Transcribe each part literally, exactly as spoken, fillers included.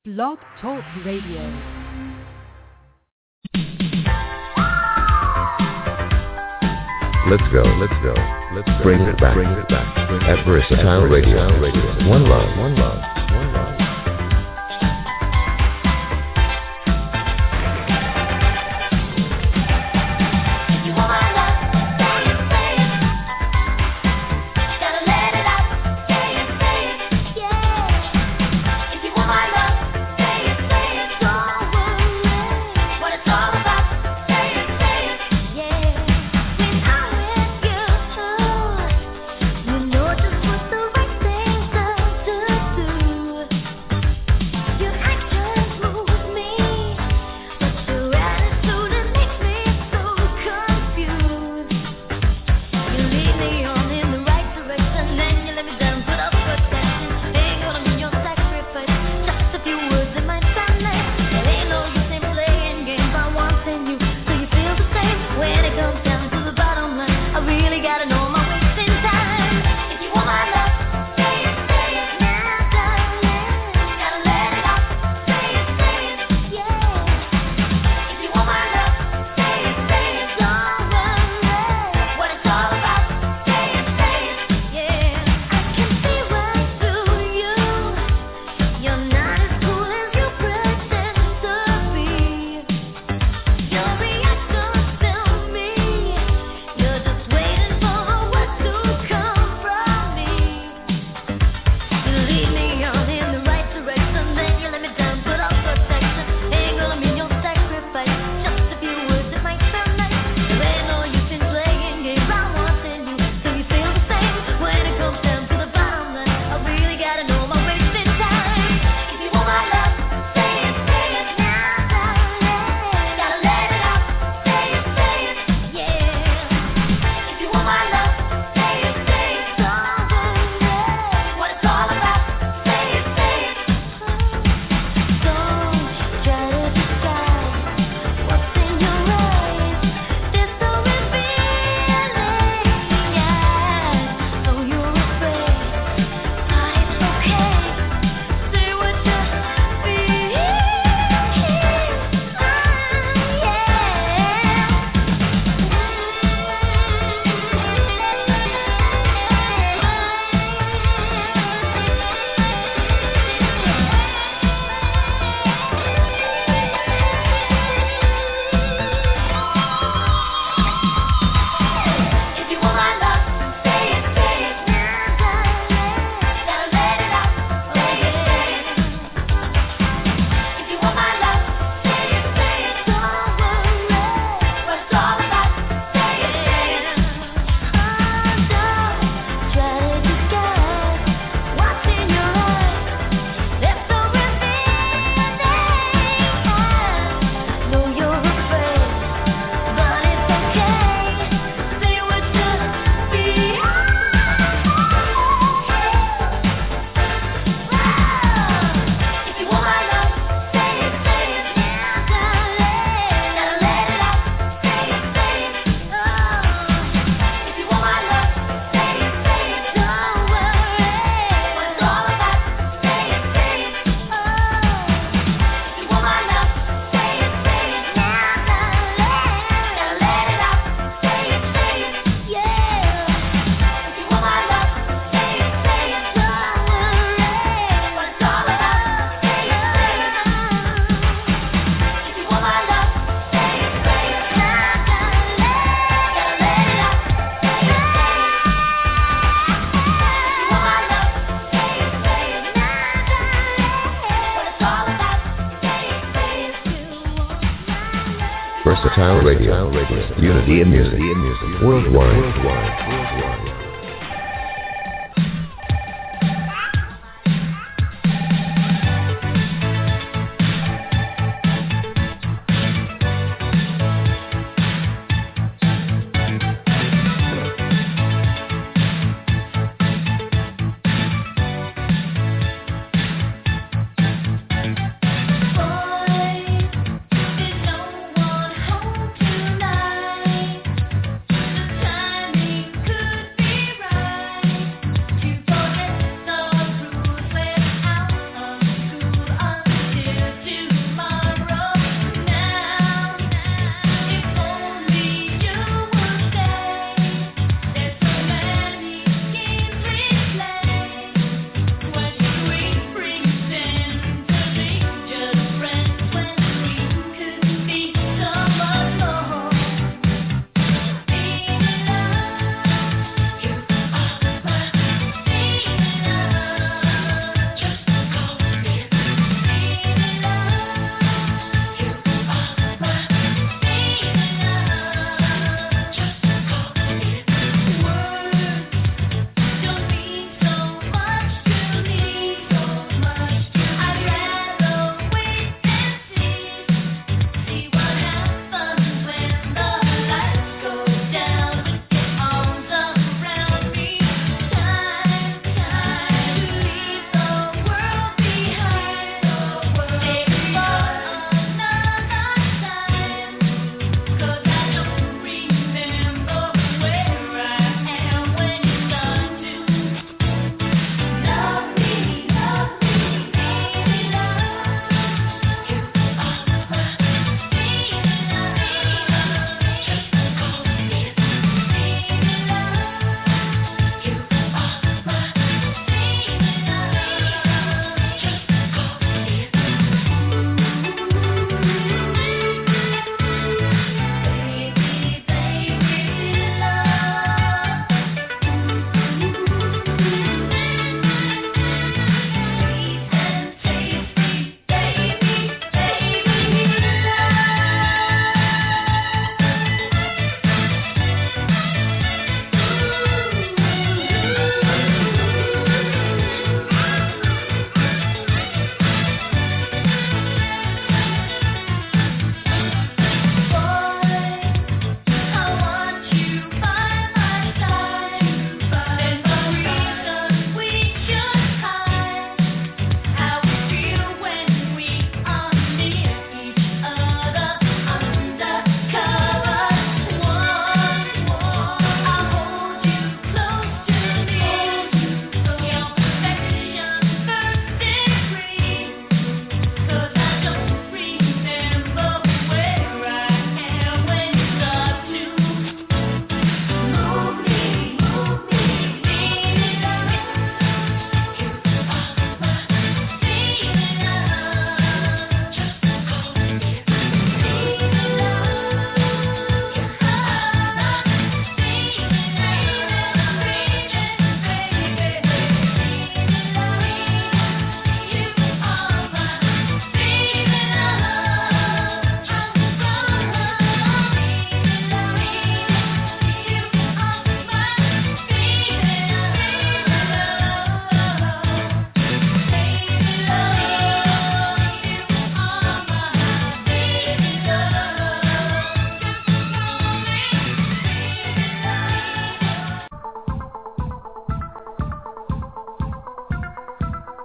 Blog Talk Radio. Let's go, let's go, let's go. Bring it back, bring it back. At Versatile Radio. Radio. One love, one love, one love. Versatile Radio. Radio. Unity in music. Worldwide. Worldwide. Worldwide. Could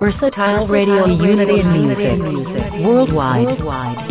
Versatile Radio, unity in music, worldwide. worldwide.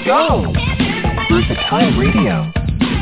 go! Versatile Radio.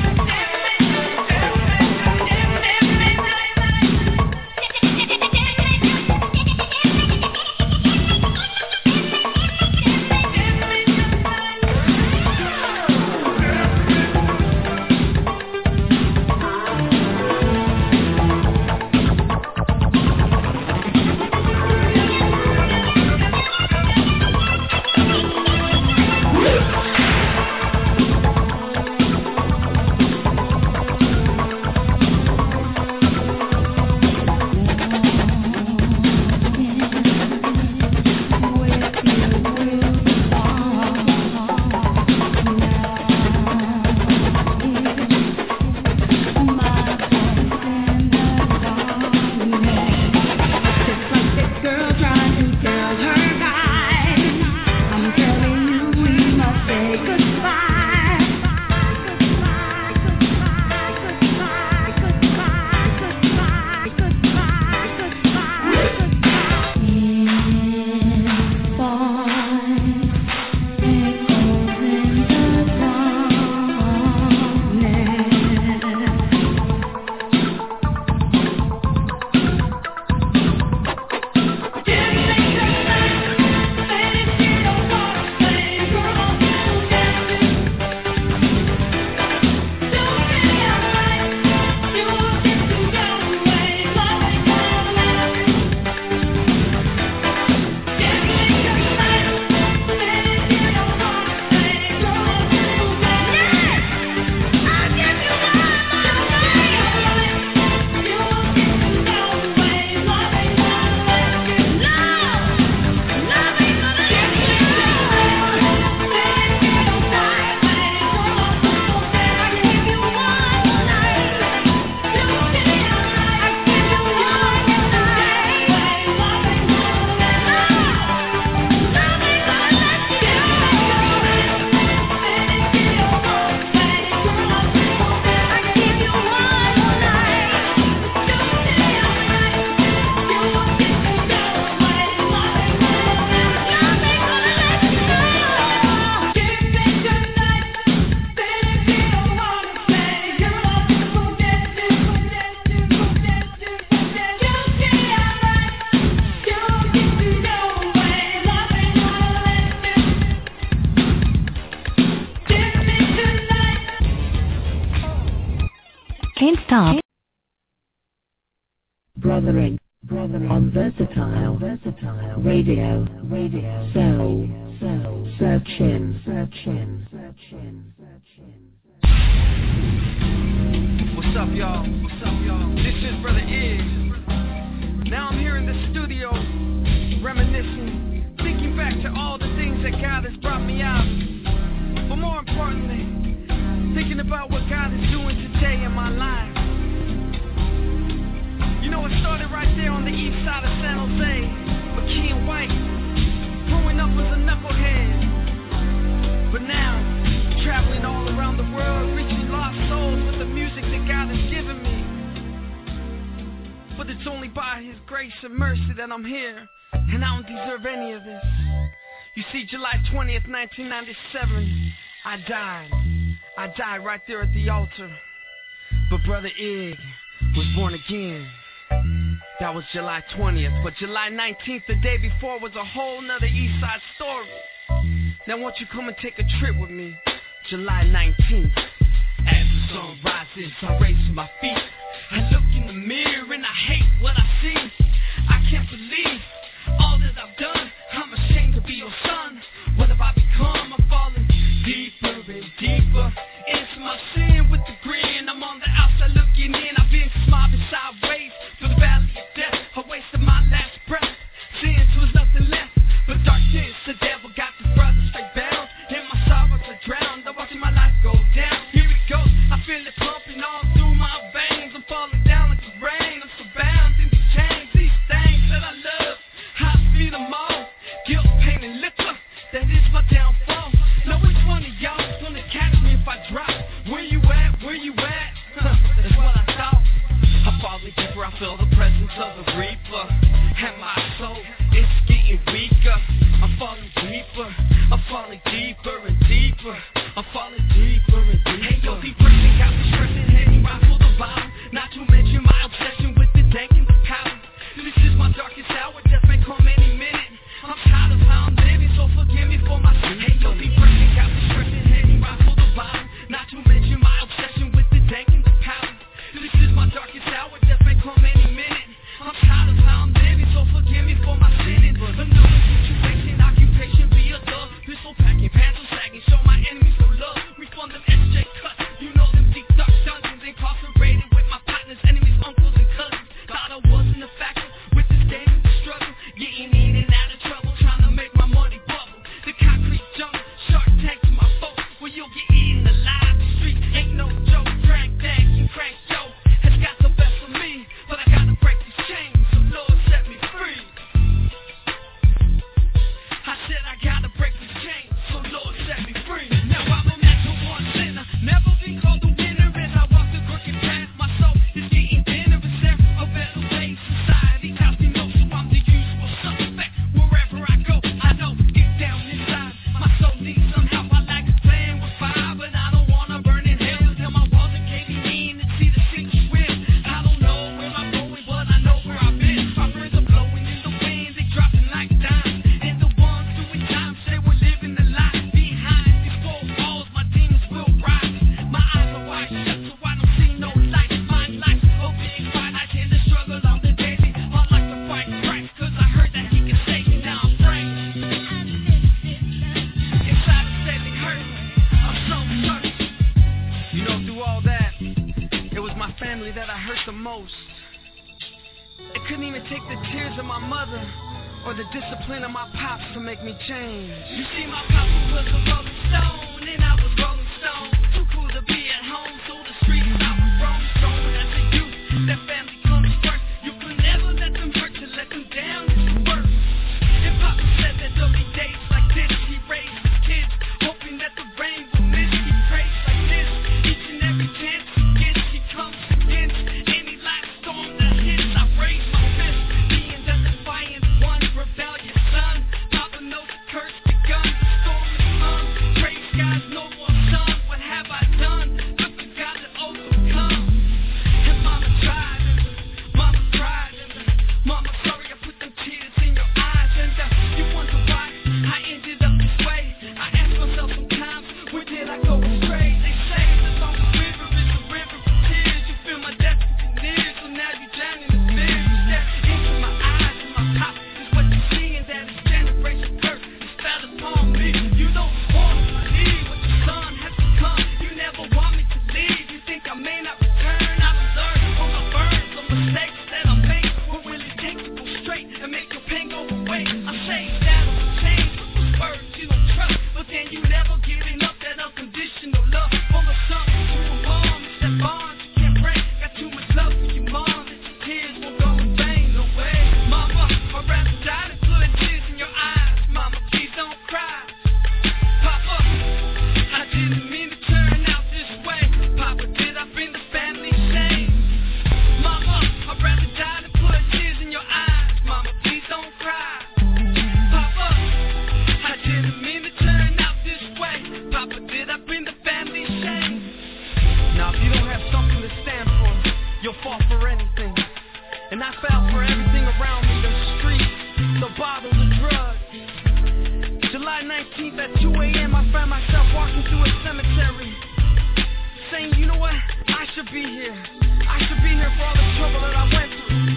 Brothering, brothering on versatile, versatile radio, radio. So, so, search in, search in, search in, search in. What's up, y'all? What's up, y'all? This is Brother Ig. Now I'm here in the studio, reminiscing, thinking back to all the things that God has brought me out. But more importantly, thinking about what God is doing today in my life. You know, it started right there on the east side of San Jose, McKean White, growing up as a knucklehead. But now, traveling all around the world, reaching lost souls with the music that God has given me. But it's only by His grace and mercy that I'm here, and I don't deserve any of this. You see, July twentieth, nineteen ninety-seven, I died. I died right there at the altar. But Brother Ig was born again. That was July twentieth, but July nineteenth, the day before, was a whole nother East Side story. Now won't you come and take a trip with me? July nineteenth. As the sun rises, I raise my feet. I look in the mirror and I hate what I see. I can't believe all that I've done. I'm ashamed to be your son. What have I become? I'm falling deeper and deeper into my sin with the grin. I'm on the outside looking in. I've been smiling sideways through the valley of death. I wasted my last breath. Since was nothing left but darkness. The devil got the brothers straight bound. And my sorrows are drowned. I'm watching my life go down. Here it goes. I feel it pumping all through my veins. I'm falling down like the rain. I'm so bound in the chains. These things that I love, I feel them all. Guilt, pain, and liquor. That is my downfall. Now which one of y'all is gonna catch me if I drop? Where you at? Where you at? Huh, that's what I thought. I'm falling deeper. I feel the presence of the Reaper. And my soul is getting weaker. I'm falling deeper. I'm falling deeper and deeper. deeper. I'm falling deeper and deeper. Hey, yo, deep breathing got me stressing, heading right for the bottom. Not to mention my obsession with the dank and the powder. This is my darkest hour, death may come any minute. I'm tired of how I'm living, so forgive me for my sin. Hey, yo, deep breathing got me stressing, heading right for the bottom. Not to mention my obsession with the dank and the powder. This is my darkest hour, death may come any minute. I'm tired of how I'm living, so forgive me for my sinning. Another situation, occupation, be a thug. Pistol packing, pants are sagging, show my enemies no love. Refund them S J cuts, you know them deep dark dungeons. Incarcerated with my partners, enemies, uncles and cousins. Thought I wasn't a factor with this game and the struggle. Getting in and out of trouble, trying to make my money bubble. The concrete jungle, shark tank to my folks. Well, you'll get eaten alive. The street ain't no joke. Crank that, you crank yo. Has got the best of me, but I gotta break these chains. So Lord set me free. I said I gotta break these chains. So Lord set me free. Now I'm a natural born sinner. Never been called a winner as I walk the crooked path. My soul is getting thinner. Is there a better way? Society tells me no, so I'm the usual suspect. Wherever I go, I know deep down inside my soul needs some help. I like playing with fire, but I don't wanna burn in hell. Tell my walls are caving in and see the sink swim. I don't know where I'm going, but I know where I've been. My friends are blowing in the wind, they dropping like dimes. And the ones doing time say we're living the life. Behind these four walls, my demons will rise. My eyes are wide shut, so I don't see no light. My life a big fight, I tend to struggle on the daily. I like to fight Christ, cause I heard that he can save me. Now I'm free. Inside a steady hurt, I'm so hurt. You know, through all that, it was my family that I hurt the most. It couldn't even take the tears of my mother or the discipline of my pops to make me change. You see, my papa was a rolling stone, and I was rolling stone. Too cool to be at home, so the streets I was roaming. Strong as a youth, that family comes first. You could never let them hurt, to let them down is worse. And papa said that there'll be days like this. He raised his kids, hoping that the rain will miss. He prays like this, each and every chance he gets. He comes against any life storm that hits. I raise my fist, being the defiant one, rebellious son. Papa knows the curse begun, the storm is on. Praise God, no more sun. What have I done? Look to God to overcome. And mama tried, and mama cried, and mama sorry I put them tears in your eyes. And uh, you wonder why I ended up this way. I ask myself sometimes, where did I go astray? They say the long river is a river of tears. You feel my destiny near, so now you drown in the fear. You stare into my eyes, and my pop is what you see, and that is generation curse. It's fell upon me. You don't want to believe what your son has become. You never want me to leave. You think I may not return. I don't learn from my burns, the mistakes that I make. What will it take to go straight and make your pain go away? I say that will change with those words you don't trust, but then you never giving up that unconditional love from a son to a mom. It's that bond you can't break. Got too much love for your mom that your tears won't go in vain. No way, mama, I'd rather die than put tears in your eyes. Mama, please don't cry. Papa, I didn't mean to turn out this way. Papa, did I bring the family shame? Mama, I'd rather die than put tears in your eyes. Mama, please don't cry. Papa, I didn't mean to turn out this way. Papa, did I bring the family shame? Now, if you don't have something to stand for, you'll fall for anything. And I fell for everything around me, the streets, the bottle, the drugs. July nineteenth at two a.m. I found myself walking through a cemetery, saying, you know what, I should be here. I should be here for all the trouble that I went through.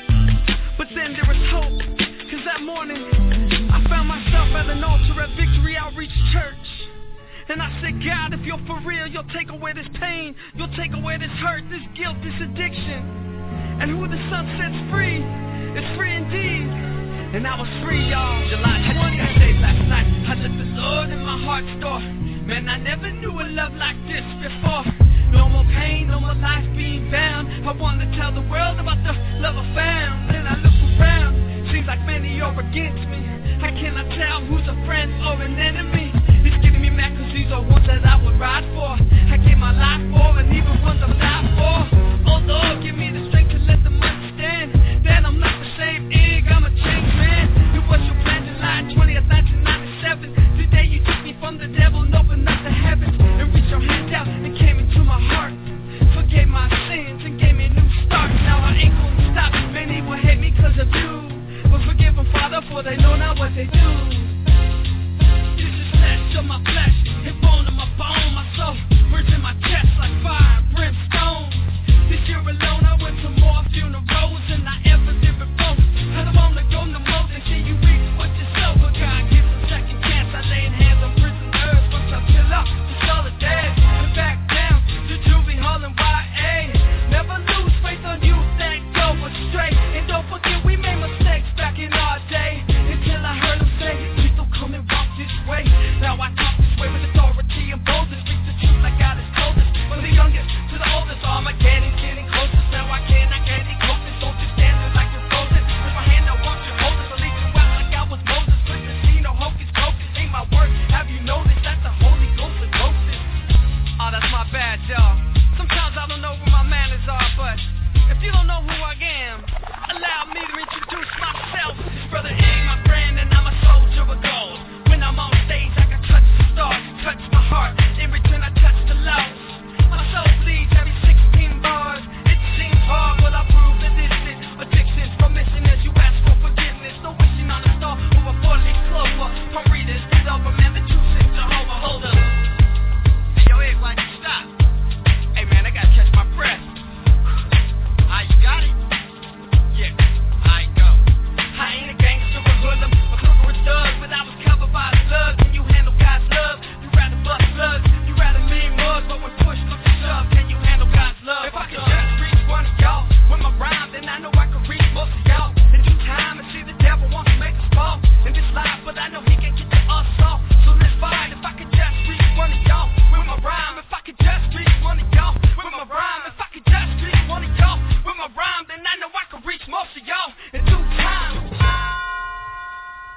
But then there was hope, cause that morning I found myself at an altar at Victory Outreach Church. And I said, God, if you're for real, you'll take away this pain, you'll take away this hurt, this guilt, this addiction. And who the sun sets free is free indeed. And I was free, y'all. July twentieth, day last night, I took the Lord in my heart store. Man, I never knew a love like this before. No more pain, no more life being bound. I want to tell the world about the love I found. Then I look around, seems like many are against me. How can I tell who's a friend or an enemy? It's getting me mad cause these are ones that I would ride for. I gave my life for, and even ones I've died for. Oh Lord, give me the strength to let them understand that I'm not the same egg, I'm a changed man. It was your plan July twentieth, nineteen ninety-seven. Today you took me from the devil and opened up the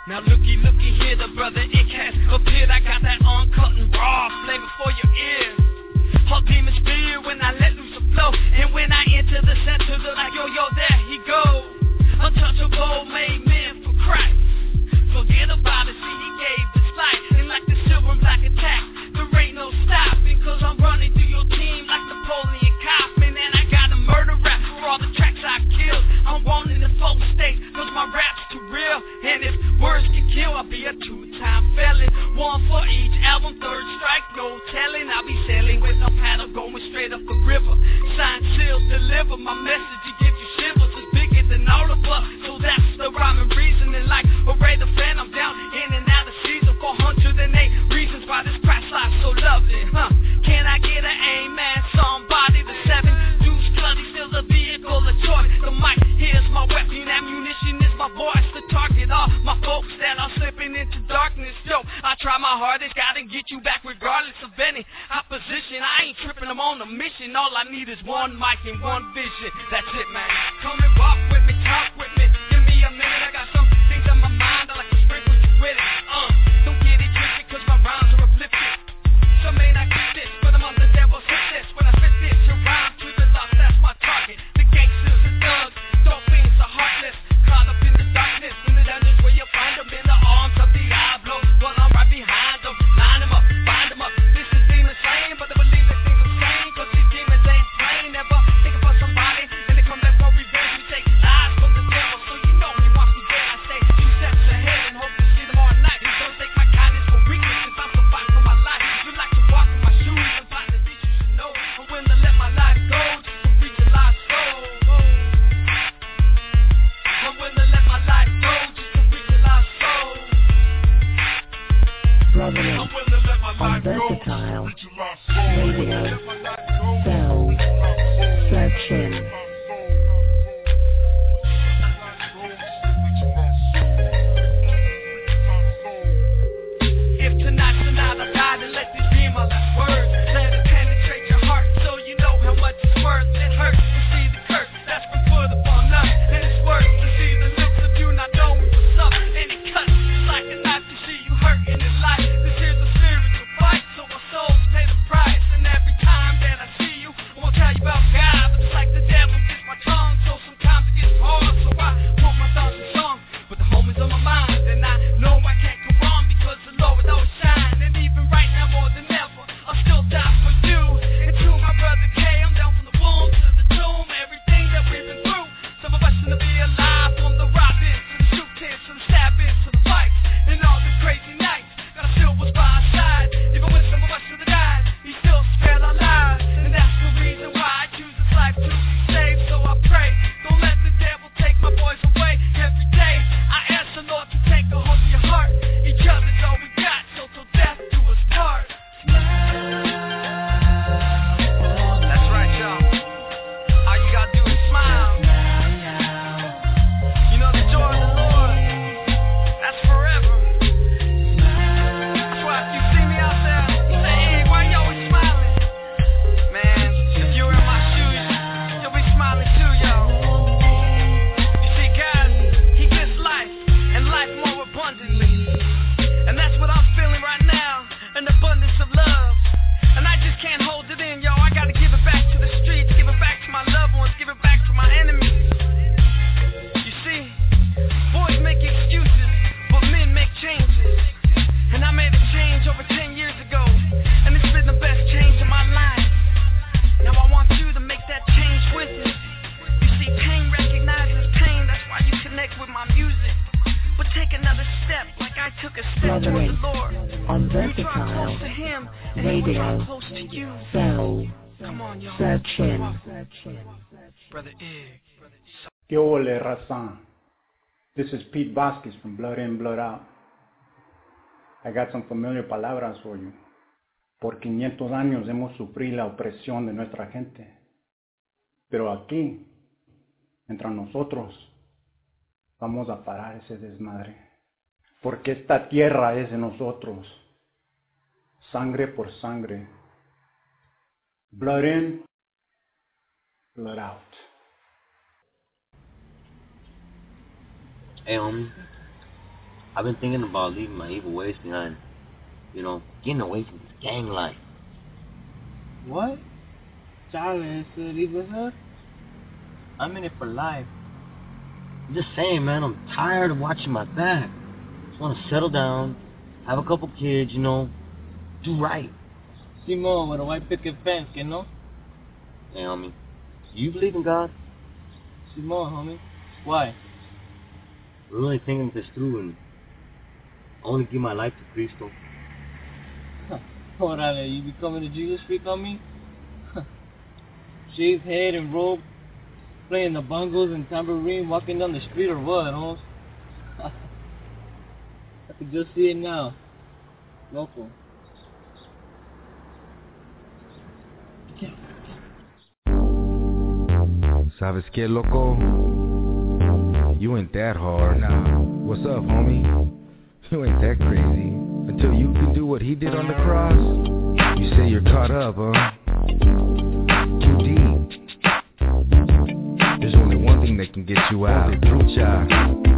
Now looky, looky here, the brother Ick has appeared. I got that uncut and raw flavor for your ears. All demons fear when I let loose the flow. And when I enter the center, they're like, yo, yo, there he go. Untouchable, made men for Christ. Forget about it, see, he gave his life. And like the silver and black attack, there ain't no stopping. Cause I'm running through your team like Napoleon Kaufman. And I got a murder rap for all the tracks I killed. I'm wanting the full state, cause my rap's too real. And if words can kill, I'll be a two-time felon. One for each album, third strike, no telling. I'll be sailing with no paddle, going straight up the river. Sign, seal, deliver my message, it gives you shivers. It's bigger than all of us, so that's the rhyme and reasoning. Like Array the Fan, I'm down in and out of season. four hundred eight reasons why this Christ life's so lovely, huh? Can I get an amen? Somebody, the seven deuce bloody, still the vehicle of choice. The mic, here's my weapon, ammunition is my voice. The target, all my folks that are slipping into darkness. Yo, I try my hardest, gotta get you back regardless of any opposition. I ain't tripping, I'm on a mission. All I need is one mic and one vision. That's it, man. Come and walk with me, talk with me. Give me a minute, I got some things on my mind. I like to sprinkle you with it. Uh, don't get it twisted, cause my rhymes are uplifted. Some may not get this, but I'm on the devil's success. When I spit this, your rhyme to the lost, that's my target. The gangsters and thugs, dolphins are heartless. Caught up in the darkness, in the dungeons where you find them. In the arms of Diablo, well I'm right behind them. Line them up, bind them up. This is demon slaying, but they believe that things are sane. Cause these demons ain't playing, never thinking for somebody. And they come back for revenge, we take lies from the devil. So you know he wants me dead, I stay two steps ahead and hope to see them all night. Don't take my kindness for weakness, since I'm so fighting for my life. You like to walk in my shoes and find the things you should know. I'm willing to let my life go just to reach a lost soul. I'm willing to let my life go just to reach a lost soul. Brother I'm willing to let my on life go just to Versatile reach a lost soul. Radio. Let my life go. So, searching. If tonight's the night I die, then let this be my last words. Let it penetrate your heart so you know how much it's worth. It hurts to see the curse that's been put upon us. And it's worse to see the looks of you not knowing what's up. And it cuts like a knife to see you hurting in life. This here's a spiritual fight, so our souls pay the price. And every time that I see you, I won't tell you about God. But it's like the devil gets my tongue, so sometimes it gets hard. So I quote my thoughts in song, but the home is on my mind. And I know I can't go wrong because the Lord always shine. And even right now more than ever, I'll still die for you. And to my brother K, I'm down from the womb to the tomb. Everything that we've been through, some of us shouldn't be alive. From the robbing to the shootings to the stabbings to the fights and all the crazy nights. God still was by our side. Even when some of us should have died, he still spared our lives. And that's the reason why I choose this life to be saved. So I pray, don't let the devil take my boys away. Every day I ask the Lord to take a hold of your heart. Each other's all we got, so till death do us part. That's right, y'all. All you gotta do is smile. You know the joy of the Lord, that's forever. That's why if you see me out there, you say, hey, why you always smiling? Man, if you were in my shoes, you'll be smiling too, y'all. You see, God, he gives life, and life more abundantly. And that's what I'm feeling right now, an abundance of love. And I just can't hold it in, yo. I gotta give it back to the streets, give it back to my loved ones, give it back to my enemies. You see, boys make excuses, but men make changes. And I made a change over ten years ago, and it's been the best change of my life. Now I want you to make that change with me. You see, pain recognizes pain, that's why you connect with my music. But take another step, like I took a step Brother toward Ick the Lord. on You draw Versatile close to him, and he will draw Radio. close to you. So, Come on, y'all. searching. Brother Ig. ¿Qué ole, raza? This is Pete Vasquez from Blood In, Blood Out. I got some familiar palabras for you. Por quinientos años hemos sufrido la opresión de nuestra gente. Pero aquí, entre nosotros, vamos a parar ese desmadre. Porque esta tierra es de nosotros. Sangre por sangre. Blood in, blood out. Um, I've been thinking about leaving my evil ways behind. You know, getting away from this gang life. What? Chale, ese I'm in it for life. I'm just saying, man, I'm tired of watching my back. Just want to settle down, have a couple kids, you know, do right. Simón, with a white picket fence, you know? Hey, homie, do you believe in God? Simón, homie. Why? I'm really thinking this through and I want to give my life to Cristo. Huh. Orale, you becoming a Jesus freak on me? Shaved head and robe, playing the bongos and tambourine, walking down the street or what, Holmes? I can just see it now. Local. ¿Sabes qué, loco? You ain't that hard. Nah. What's up, homie? You ain't that crazy. Until you can do what he did on the cross. You say you're caught up, huh? Too deep. There's only one thing that can get you out. Escucha,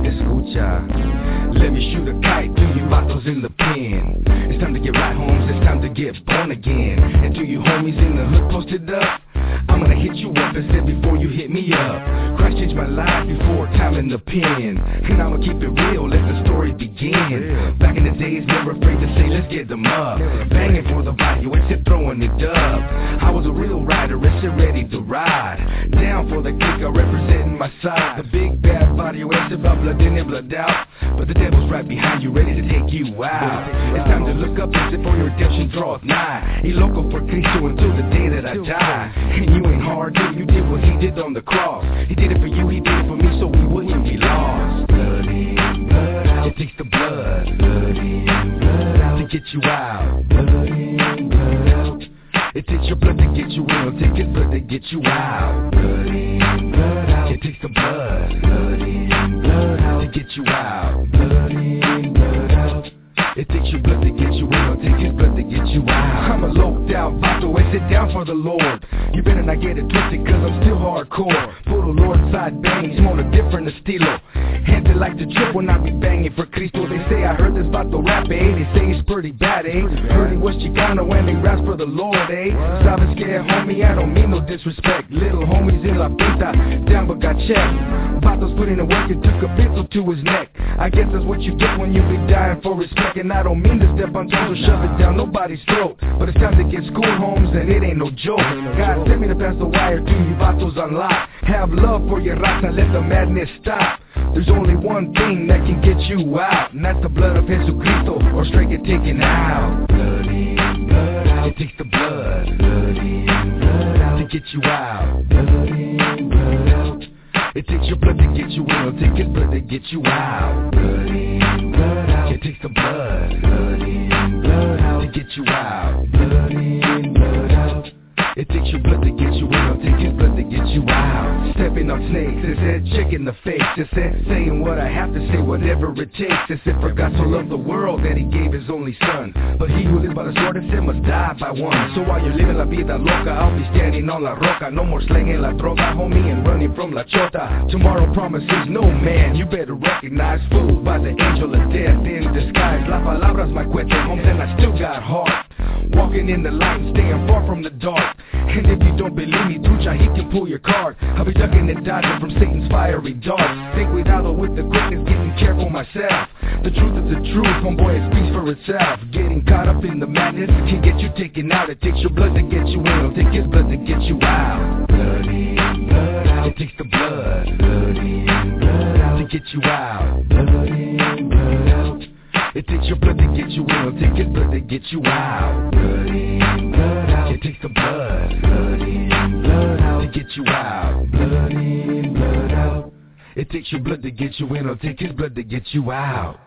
escucha. Let me shoot a kite to you vatos in the pen. It's time to get right, Holmes. It's time to get born again. And to you homies in the hood posted up, I'm gonna hit you up and say before you hit me up. Christ changed my life before time in the pen. And I'ma keep it real, let the story begin. Back in the days, never afraid to say, let's get them up. Banging for the value, except throwing it up. I was a real rider, except ready to ride. Down for the kick, I representing my side. The big bad body, except about blood in and blood out. But the devil's right behind you, ready to take you out. It's time to look up and sit for your redemption draweth nigh. He loco for Cristo until the day that I die. And you ain't hard till you did what he did on the cross. He did it for you, he did it for me, so we wouldn't be lost. Blood in, blood out. It takes the blood, blood in, blood out, to get you out. Blood in, blood out. It takes your blood to get you in, it'll take his blood to get you out. Blood in, blood out. It takes the blood, blood in, blood out, to get you out. Blood in, blood out. It takes your blood to get you in, it'll take his blood to get you out. I'm a low down vato, I sit down for the Lord. You better not get it twisted, cause I'm still hardcore. Puro Lord side bangs, more a different estilo. Hands it like the trip when I be banging for Cristo. They say I heard this vato rap, eh? They say it's pretty bad, eh? Heard he was Chicano when he raps for the Lord, eh? Sabes que, homie, I don't mean no disrespect. Little homies in La Pinta, down but got checked. Vatos put in the work and took a pencil to his neck. I guess that's what you get when you be dying for respect. And I don't mean to step on toes or shove it down nobody's throat, but it's time to get school homes and it ain't no joke. God sent me to pass the wire to you vatos on lock. Have love for your raza, let the madness stop. There's only one thing that can get you out, and that's the blood of Jesucristo, or straight get taken out. Blood in, blood out. It takes the blood, blood in, blood out, to get you out. Blood in, blood out. It takes your blood to get you in, it'll take his blood to get you out. Blood in, blood out. It takes the blood, blood in, blood out, to get you out. Blood in, blood out. It takes your blood to get you in, it'll take his blood to get you out. Stepping on snakes, it said chick in the face. It said saying what I have to say, whatever it takes. It said for God so loved the world that he gave his only son. But he who lives by the sword, it said must die by one. So while you're living la vida loca, I'll be standing on la roca. No more slanging la droga, homie, and running from la chota. Tomorrow promises no man, you better recognize. Fooled by the angel of death in disguise. La palabras my cuete, homes, and I still got heart. Walking in the light, staying far from the dark. And if you don't believe me, trucha, he can pull your card. I'll be ducking and dodging from Satan's fiery darts. Think without with the quickness, getting careful myself. The truth is the truth, homeboy, it speaks for itself. Getting caught up in the madness can get you taken out. It takes your blood to get you in, it'll take his blood to get you out. Blood in, blood out. It takes the blood, blood in, blood out, to get you out. Blood in, blood out. It takes your blood to get you in, it'll take his blood to get you out. Blood in, blood out. It takes the blood, blood in, blood out, to get you out. Blood in, blood out. It takes your blood to get you in, it'll take his blood to get you out.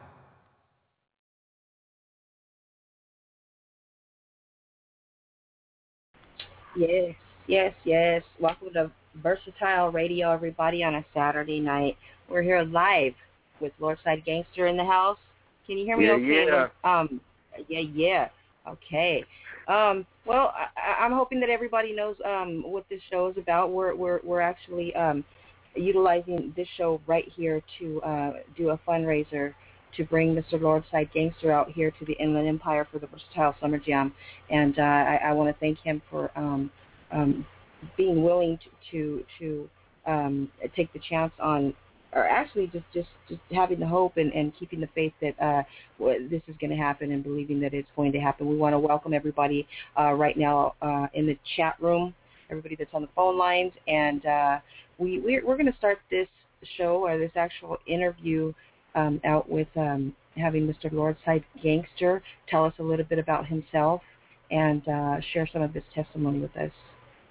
Yes, yes, yes. Welcome to Versatile Radio, everybody, on a Saturday night. We're here live with Lordside Gangster in the house. Can you hear me yeah, okay? Yeah, Um, yeah, yeah. Okay. Um, well, I, I'm hoping that everybody knows um, what this show is about. We're we're we're actually um, utilizing this show right here to uh, do a fundraiser to bring Mister Lordside Gangster out here to the Inland Empire for the Versatile Summer Jam. And uh, I, I want to thank him for um, um, being willing to to, to um, take the chance on, or actually just, just, just having the hope and, and keeping the faith that uh, this is going to happen and believing that it's going to happen. We want to welcome everybody uh, right now uh, in the chat room, everybody that's on the phone lines, and uh, we, we're, we're going to start this show or this actual interview um, out with um, having Mister Lordside Gangster tell us a little bit about himself and uh, share some of his testimony with us.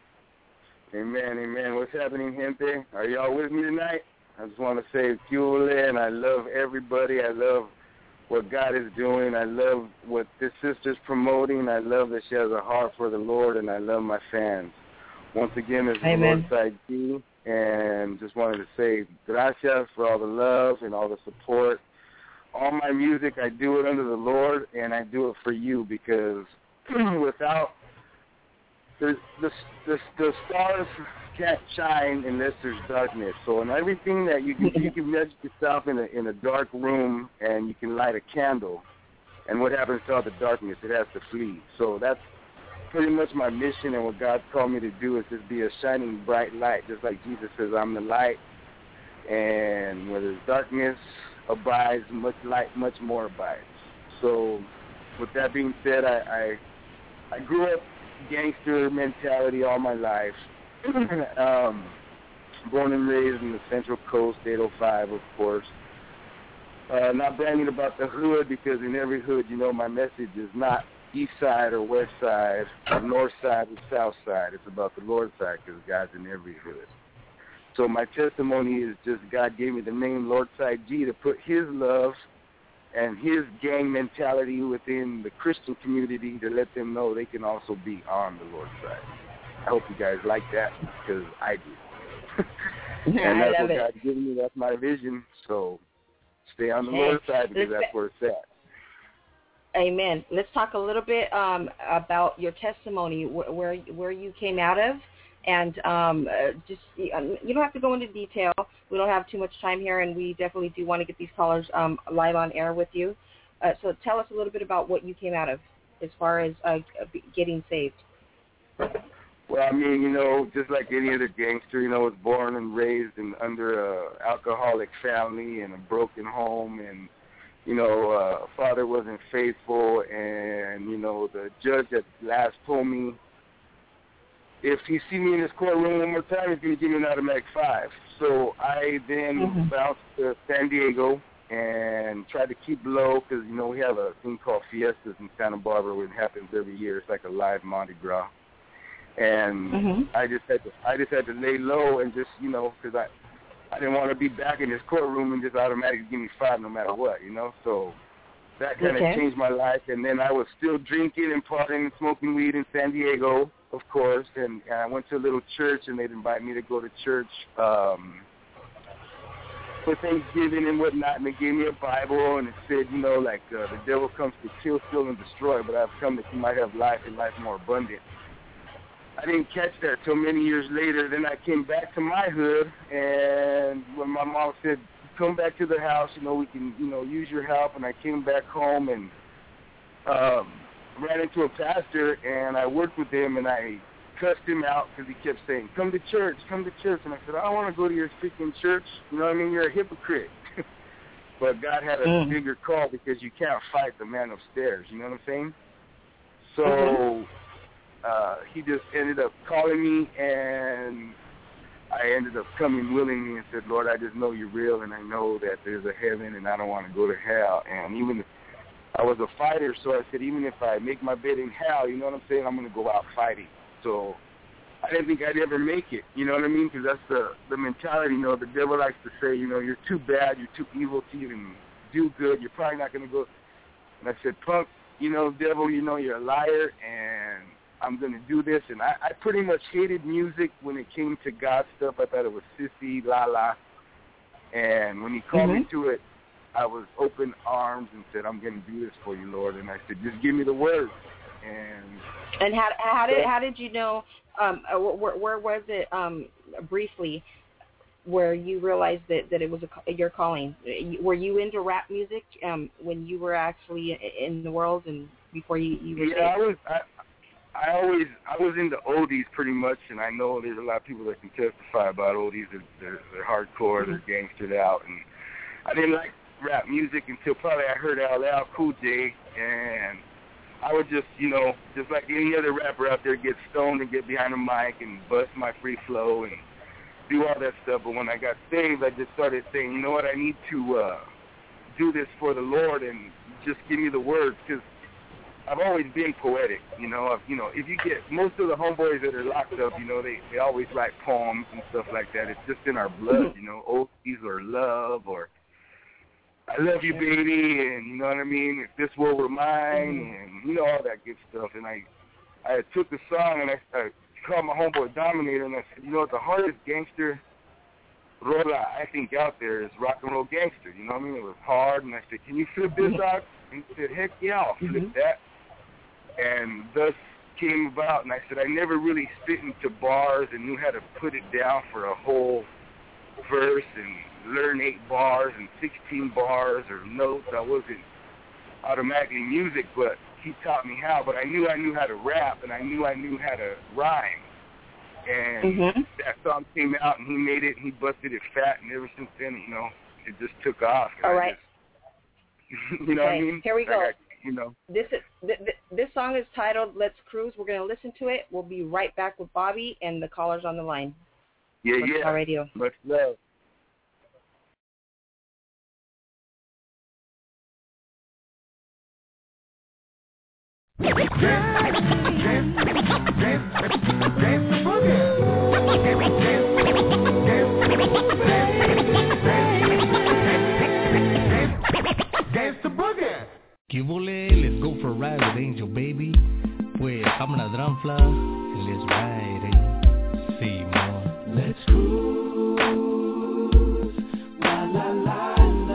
Amen, amen. What's happening, gente? Are y'all with me tonight? I just want to say, Fuel, and I love everybody. I love what God is doing. I love what this sister's promoting. I love that she has a heart for the Lord, and I love my fans. Once again, this is Lordside G, and just wanted to say gracias for all the love and all the support. All my music, I do it under the Lord, and I do it for you because without the, the, the, the stars can't shine unless there's darkness. So in everything that you can, you can measure yourself in a in a dark room, and you can light a candle, and what happens to all the darkness? It has to flee. So that's pretty much my mission, and what God's called me to do is just be a shining bright light, just like Jesus says, I'm the light, and where there's darkness abides, much light, much more abides. So with that being said, I I, I grew up gangster mentality all my life. um, born and raised in the Central Coast, eight oh five, of course. Uh, not bragging about the hood because in every hood, you know, my message is not east side or west side or north side or south side. It's about the Lord side because God's in every hood. So my testimony is just God gave me the name Lordside G to put his love and his gang mentality within the Christian community to let them know they can also be on the Lord's side. I hope you guys like that because I do. And that's what God's given me. That's my vision. So stay on the okay. Lord's side because Let's that's where it's at. Amen. Let's talk a little bit um, about your testimony, wh- where where you came out of, and um, uh, just you don't have to go into detail. We don't have too much time here, and we definitely do want to get these callers um, live on air with you. Uh, so tell us a little bit about what you came out of as far as uh, getting saved. Well, I mean, you know, just like any other gangster, you know, was born and raised in under a alcoholic family and a broken home, and you know, uh, father wasn't faithful, and you know, the judge at last told me if he see me in his courtroom one more time, he's going to give me an automatic five. So I then mm-hmm. bounced to San Diego and tried to keep low because, you know, we have a thing called Fiestas in Santa Barbara where it happens every year. It's like a live Mardi Gras. And mm-hmm. I just had to I just had to lay low and just, you know, because I, I didn't want to be back in his courtroom and just automatically give me five no matter what, you know. So that kind of okay. changed my life. And then I was still drinking and partying and smoking weed in San Diego, of course. And, and I went to a little church, and they'd invite me to go to church um, for Thanksgiving and whatnot. And they gave me a Bible, and it said, you know, like uh, the devil comes to kill, steal, and destroy, but I've come that you might have life and life more abundant. I didn't catch that till many years later. Then I came back to my hood, and when my mom said, come back to the house, you know, we can, you know, use your help. And I came back home and um, ran into a pastor, and I worked with him, and I cussed him out because he kept saying, come to church, come to church. And I said, I don't want to go to your freaking church. You know what I mean? You're a hypocrite. But God had a mm. bigger call because you can't fight the man upstairs. You know what I'm saying? So... Mm-hmm. Uh, he just ended up calling me, and I ended up coming willingly and said, Lord, I just know you're real, and I know that there's a heaven, and I don't want to go to hell. And even if I was a fighter, so I said, even if I make my bed in hell, you know what I'm saying, I'm going to go out fighting. So I didn't think I'd ever make it, you know what I mean, because that's the, the mentality, you know, the devil likes to say, you know, you're too bad, you're too evil to even do good, you're probably not going to go. And I said, punk, you know, devil, you know, you're a liar, and I'm going to do this. And I, I pretty much hated music when it came to God stuff. I thought it was sissy, la-la. And when he called mm-hmm. me to it, I was open arms and said, I'm going to do this for you, Lord. And I said, just give me the word. And and how how did how did you know, um, where, where was it, um, briefly, where you realized that, that it was a, your calling? Were you into rap music um, when you were actually in the world and before you, you were? Yeah, I was. I, I always I was into oldies pretty much, and I know there's a lot of people that can testify about oldies. They're, they're, they're hardcore, they're gangstered out, and I didn't like rap music until probably I heard L L Cool J, and I would just, you know, just like any other rapper out there, get stoned and get behind a mic and bust my free flow and do all that stuff. But when I got saved, I just started saying, you know what, I need to uh, do this for the Lord and just give me the words, because I've always been poetic, you know. I've, you know, if you get most of the homeboys that are locked up, you know, they, they always write poems and stuff like that. It's just in our blood, you know, oldies or love or I love you, baby, and you know what I mean, if this world were mine, and you know, all that good stuff. And I I took the song and I, I called my homeboy Dominator, and I said, you know what, the hardest gangster rola I think out there is Rock and Roll Gangster, you know what I mean? It was hard, and I said, can you flip this out? And he said, heck yeah, I'll flip mm-hmm. that. And thus came about, and I said, I never really spit into bars and knew how to put it down for a whole verse and learn eight bars and sixteen bars or notes. I wasn't automatically music, but he taught me how. But I knew I knew how to rap, and I knew I knew how to rhyme. And mm-hmm. that song came out, and he made it, and he busted it fat, and ever since then, you know, it just took off. All right. Just, you know okay. what I mean? Here we go. Got, you know. This is th- th- this song is titled "Let's Cruise." We're going to listen to it. We'll be right back with Bobby and the callers on the line. Yeah, Let's yeah. Talk Radio. Much love. Que vole, let's go for a ride with Angel Baby. Pues I'm gonna drum fly and let's ride it. See more. Let's cruise. La la la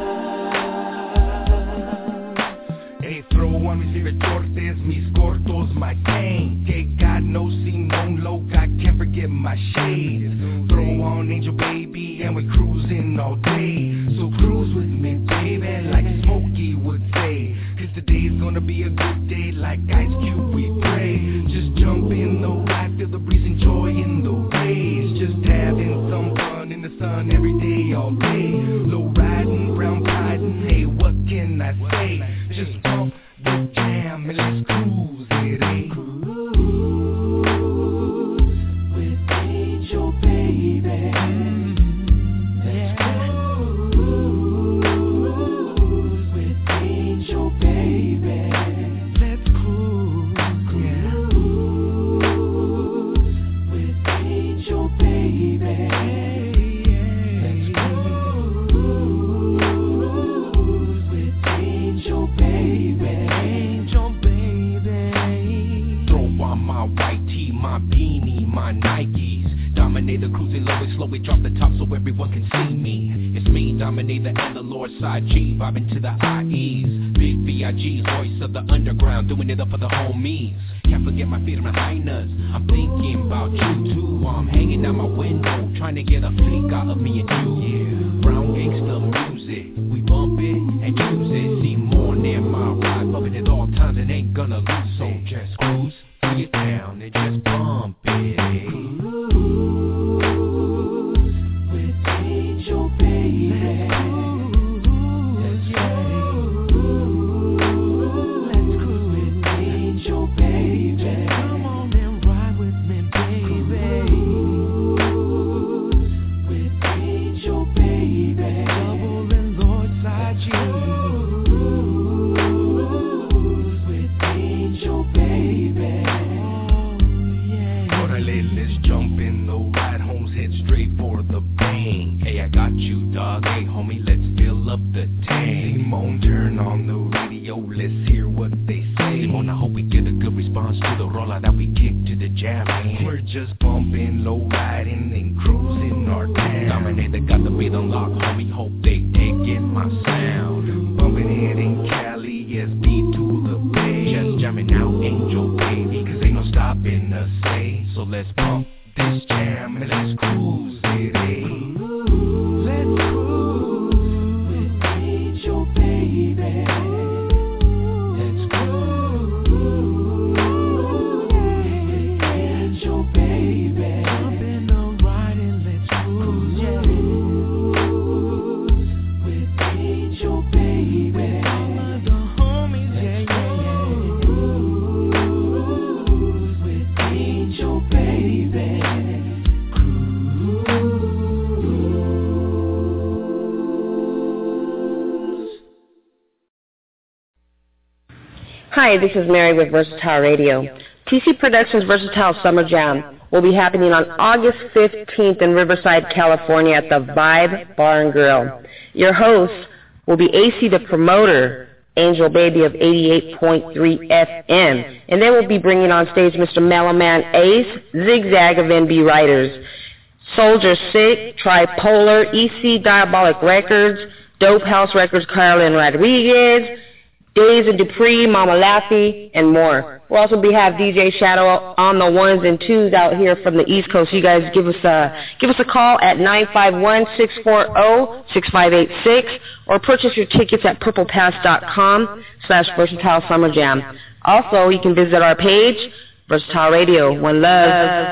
la. Hey, throw on mis retortes, mis cortos, my gang. Que got no Simon Loca, I can't forget my shades. Throw on Angel Baby and we're cruising all day. So cruise with me, baby, like Smokey would say. Today's gonna be a good day, like Ice Cube we pray. Just jump in the ride, feel the breeze, enjoying the waves. Just having some fun in the sun every day, all day. Low riding, brown riding, hey, what can I say? Just bump the jam and let's cruise it, eh? Cruise with Angel Baby. Dominator cruising low and slow, we drop the top so everyone can see me. It's me, Dominator and the Lord Side G, vibing to the I Es. Big V I Gs, voice of the underground, doing it up for the homies. Can't forget my feet on the high nuts. I'm thinking about you too. While I'm hanging out my window, trying to get a flick out of me and you. Yeah, brown gangsta music, we bump it and use it. See more near my ride, bumping at all times and ain't gonna lose. So just cruise to your town and just bump it. So let's bump this jam and let's cruise it, eh? Angel baby. All of the homies, yeah, yeah, yeah. Cruise with Angel baby. Hi, this is Mary with Versatile Radio. T C Productions Versatile Summer Jam will be happening on August fifteenth in Riverside, California at the Vibe Bar and Grill. Your hosts will be A C the Promoter, Angel Baby of eighty-eight point three F M, and they will be bringing on stage Mister Mellowman Ace, Zigzag of N B Writers, Soldier Sick, Tripolar, E C Diabolic Records, Dope House Records, Carolyn Rodriguez, Days and Dupree, Mama Laffy, and more. We'll also be have D J Shadow on the ones and twos out here from the East Coast. You guys give us a give us a call at nine five one, six four zero, six five eight six or purchase your tickets at purplepass.com slash Versatile Summer Jam. Also, you can visit our page, Versatile Radio. One love.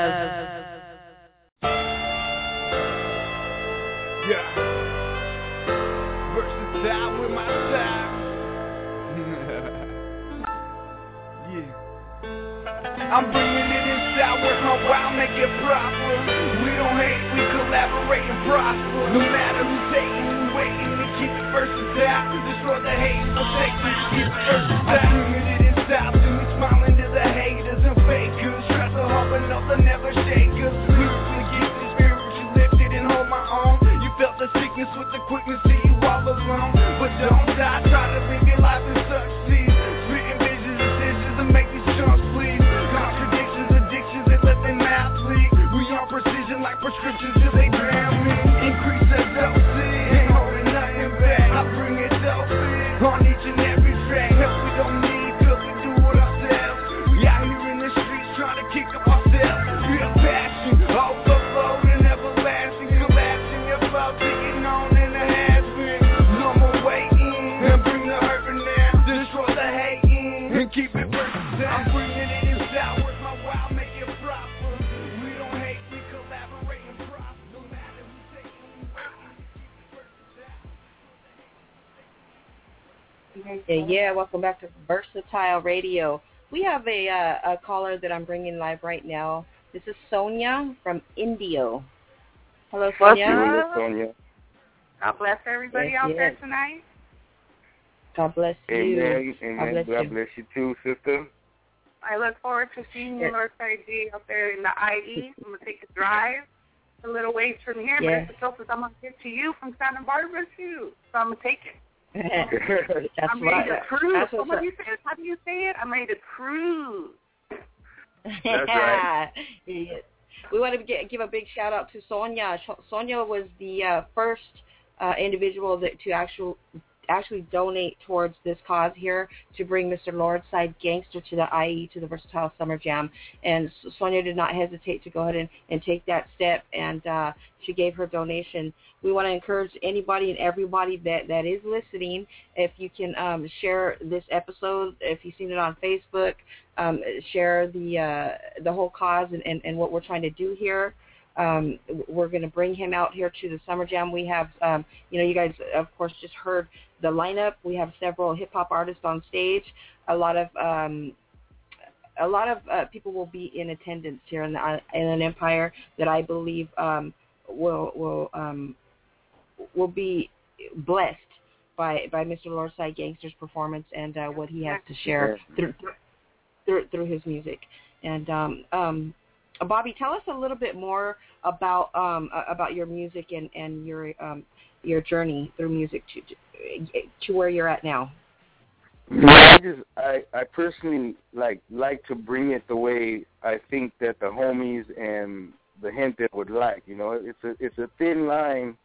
Yeah. Versatile with my style. I'm bringing it inside with my wow, make it proper. We don't hate, we collaborate and prosper. No matter who's hating, we waiting to keep it versatile. Destroy the hate, we'll take it, keep it versatile. I'm bringing it inside, to me smiling to the haters and fakers. Try to hop another, never shake us. Lyrically gifted, spiritually lifted and hold my own. You felt the sickness with the quickness, see you all alone. But don't die, try to live your life and succeed. Spitting visions, decisions, and make these chunks bleed. Contradictions, addictions, and let them mouth leak. We on precision like prescriptions till they drown me. Increase that dosage, ain't holding nothing back. I bring it dosage on each and every track. Help we don't need, cause we do it ourselves. We out here in the streets trying to kick up ourselves. Real passion, overload and everlasting. Collapsing your flow, taking on in the has-been. No more waiting, and bring the hurt now. Destroy the hating, and keep it versatile. I'm bringing it inside with my wow, make it proper. We don't hate, we collaborate and prosper. No matter who's taking, we waiting, keep it versatile. Yeah, welcome back to Versatile Radio. We have a uh, a caller that I'm bringing live right now. This is Sonia from Indio. Hello, Sonia. Hello, Sonia. God bless everybody Yes, out yes. there tonight. God bless you. Amen. God Amen. bless God you. bless you too, sister. I look forward to seeing you, Yes. Northside G, out there in the I E. I'm going to take a drive a little ways from here, Yes. but it's the closest I'm going to get to you from Santa Barbara, too. So I'm going to take it. That's I'm ready right. to cruise. That's So what's what up. do you say? How do you say it? I'm ready to cruise. That's right. Yeah. We want to get, give a big shout out to Sonia. Sh- Sonia was the uh, first uh, individual that to actual, actually donate towards this cause here to bring Mister Lordside Gangster to the I E, to the Versatile Summer Jam. And Sonia did not hesitate to go ahead and, and take that step, and uh, she gave her donation. We want to encourage anybody and everybody that, that is listening, if you can um, share this episode, if you've seen it on Facebook, um, share the uh, the whole cause and, and, and what we're trying to do here. Um, we're going to bring him out here to the Summer Jam. We have, um, you know, you guys, of course, just heard the lineup. We have several hip-hop artists on stage. A lot of um, a lot of uh, people will be in attendance here in the Inland Empire that I believe um, will will um, will be blessed by by Mister Lordside Gangster's performance and uh, what he has to share through through, through his music. And um, um, Bobby, tell us a little bit more about um, about your music and and your um, your journey through music to to where you're at now. I just I, I personally like like to bring it the way I think that the homies and the gente would like. You know, it's a it's a thin line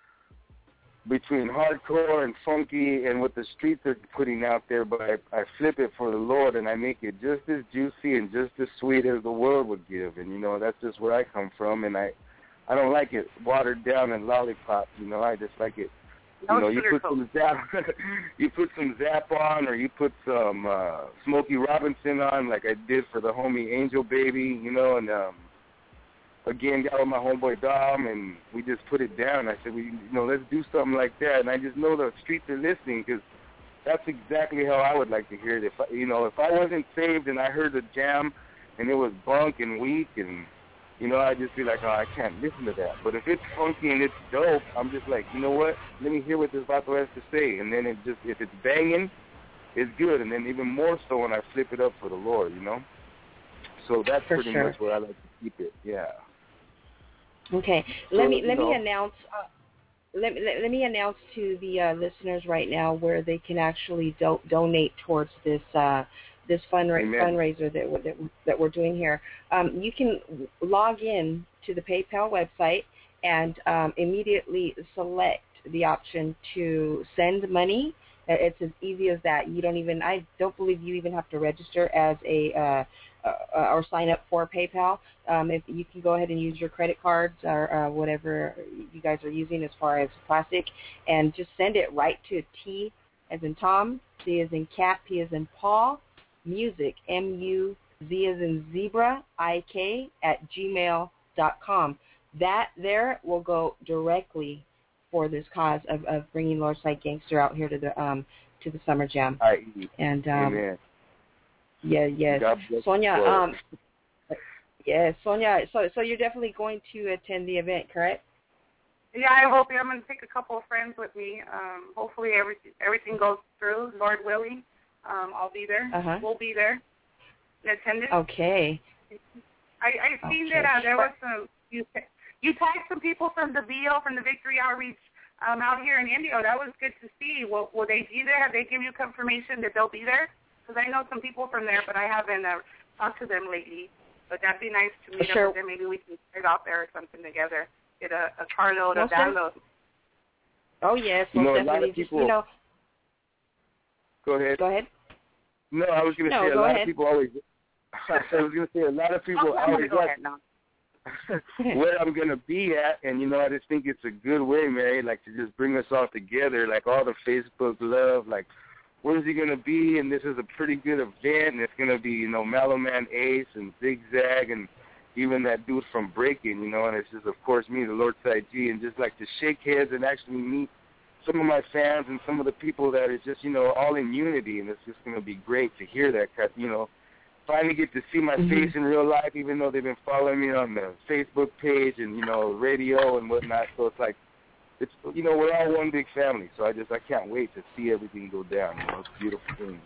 between hardcore and funky and what the streets are putting out there, but I, I flip it for the Lord and I make it just as juicy and just as sweet as the world would give. And, you know, that's just where I come from, and I, I don't like it watered down and lollipop, you know, I just like it. You No know, you put sugarcoat. some Zap, you put some Zap on, or you put some uh, Smokey Robinson on, like I did for the homie Angel Baby, you know, and um, again, got with my homeboy Dom, and we just put it down. I said, we, you know, let's do something like that. And I just know the streets are listening because that's exactly how I would like to hear it. If I, you know, if I wasn't saved and I heard the jam and it was bunk and weak and, you know, I'd just be like, oh, I can't listen to that. But if it's funky and it's dope, I'm just like, you know what? Let me hear what this vato has to say. And then it just, if it's banging, it's good. And then even more so when I flip it up for the Lord, you know? So that's For pretty sure. much where I like to keep it, yeah. Okay. So, Let me you let me know. announce uh, let, let, let me announce to the uh, listeners right now where they can actually do- donate towards this uh, this funra- Amen. fundraiser that we're, that, that we're doing here. Um, you can log in to the PayPal website and um, immediately select the option to send money. It's as easy as that. You don't even, I don't believe you even have to register as a, uh, uh, or sign up for PayPal. Um, if you can go ahead and use your credit cards or uh, whatever you guys are using as far as plastic, and just send it right to T as in Tom, C as in cat, P as in Paul, music, M U Z as in zebra, I K, at gmail dot com. That there will go directly for this cause of, of bringing Lordside Gangster out here to the um to the Summer Jam. I, and um, Amen. yeah, yes, God bless Sonia. you. Um, yeah, Sonia. So, so you're definitely going to attend the event, correct? Yeah, I hope I'm going to take a couple of friends with me. Um, hopefully, everything everything goes through. Lord willing, um, I'll be there. Uh-huh. We'll be there. In attendance. Okay. I I seen Okay. that uh, there was some you you tagged some people from the V O from the Victory Outreach um, out here in Indio. That was good to see. Will will they be there? Have they given you confirmation that they'll be there? Because I know some people from there, but I haven't uh, talked to them lately. But that'd be nice to meet Sure. up with them. Maybe we can get out there or something together. Get a, a carload or Most def- download. Oh yes, You most know, a lot definitely. of Just, people- you know, Go ahead. go ahead. No, I was going to No, say a go lot ahead. of people always, I was going to say a lot of people Oh, I'm always gonna go ask ahead now. where I'm going to be at, and, you know, I just think it's a good way, Mary, like, to just bring us all together, like, all the Facebook love, like, where's he going to be, and this is a pretty good event, and it's going to be, you know, Mellow Man Ace and Zigzag and even that dude from Breaking, you know, and it's just, of course, me, the Lordside G, and just, like, to shake heads and actually meet some of my fans and some of the people that is just, you know, all in unity, and it's just going to be great to hear that, cause, you know, finally get to see my Mhm. face in real life, even though they've been following me on the Facebook page and, you know, radio and whatnot. So it's like, it's, you know, we're all one big family. So I just, I can't wait to see everything go down. You know, it's a beautiful thing.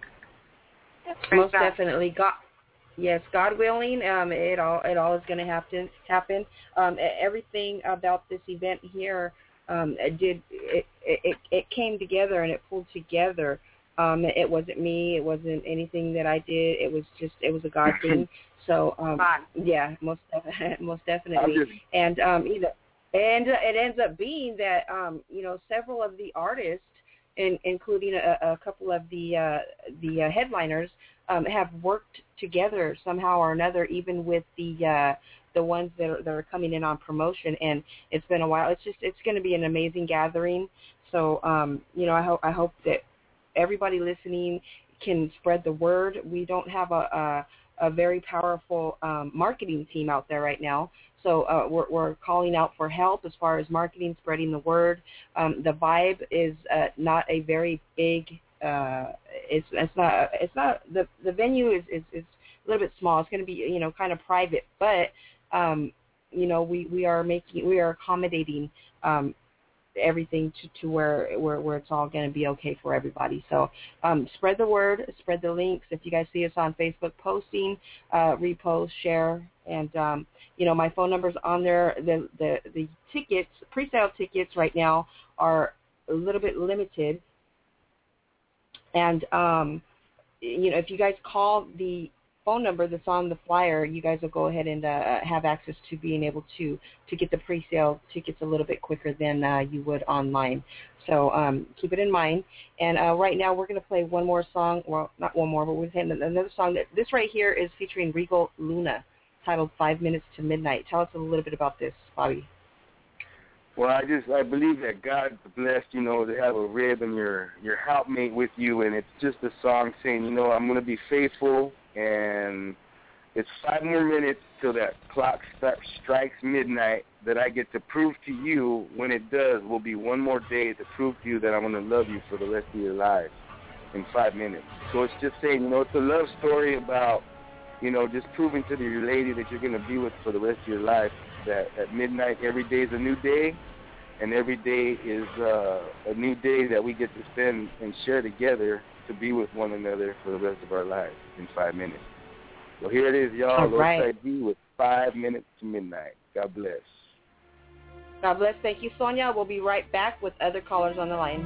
Most definitely. God, yes, God willing, um, it all it all is going to happen. Happen. Um, e- everything about this event here, um, it did it, it it came together and it pulled together. Um, it wasn't me. It wasn't anything that I did. It was just it was a God thing. So um, yeah, most def- most definitely. I'm just- And um, you know, and it ends up being that um, you know, several of the artists, in, including a, a couple of the uh, the uh, headliners, um, have worked together somehow or another, even with the uh, the ones that are, that are coming in on promotion. And it's been a while. It's just it's going to be an amazing gathering. So um, you know, I hope I hope that everybody listening can spread the word. We don't have a a, a very powerful um, marketing team out there right now. So uh, we're, we're calling out for help as far as marketing, spreading the word. Um, the Vibe is uh, not a very big. Uh, it's it's not it's not the the venue is, is is a little bit small. It's going to be you know kind of private, but um, you know we, we are making we are accommodating um, everything to, to where, where where it's all going to be okay for everybody. So um, spread the word, spread the links. If you guys see us on Facebook posting, uh, repost, share, and um, you know my phone number's on there. The the the tickets, pre-sale tickets right now are a little bit limited, and um, you know if you guys call the phone number that's on the flyer, you guys will go ahead and uh, have access to being able to to get the pre-sale tickets a little bit quicker than uh, you would online. So um, keep it in mind. And uh, right now we're going to play one more song. Well, not one more, but we're going to play another song. That this right here is featuring Regal Luna, titled Five Minutes to Midnight. Tell us a little bit about this, Bobby. Well, I just, I believe that God's blessed, you know, to have a rib and your, your helpmate with you, and it's just a song saying, you know, I'm going to be faithful, and It's five more minutes till that clock start, strikes midnight that I get to prove to you. When it does, will be one more day to prove to you that I'm going to love you for the rest of your life in five minutes. So it's just saying, you know, it's a love story about, you know, just proving to your lady that you're going to be with for the rest of your life, that at midnight every day is a new day, and every day is uh, a new day that we get to spend and share together to be with one another for the rest of our lives in five minutes. So here it is, y'all. All right. Lord Side with five minutes to midnight. God bless. God bless. Thank you, Sonia. We'll be right back with other callers on the line.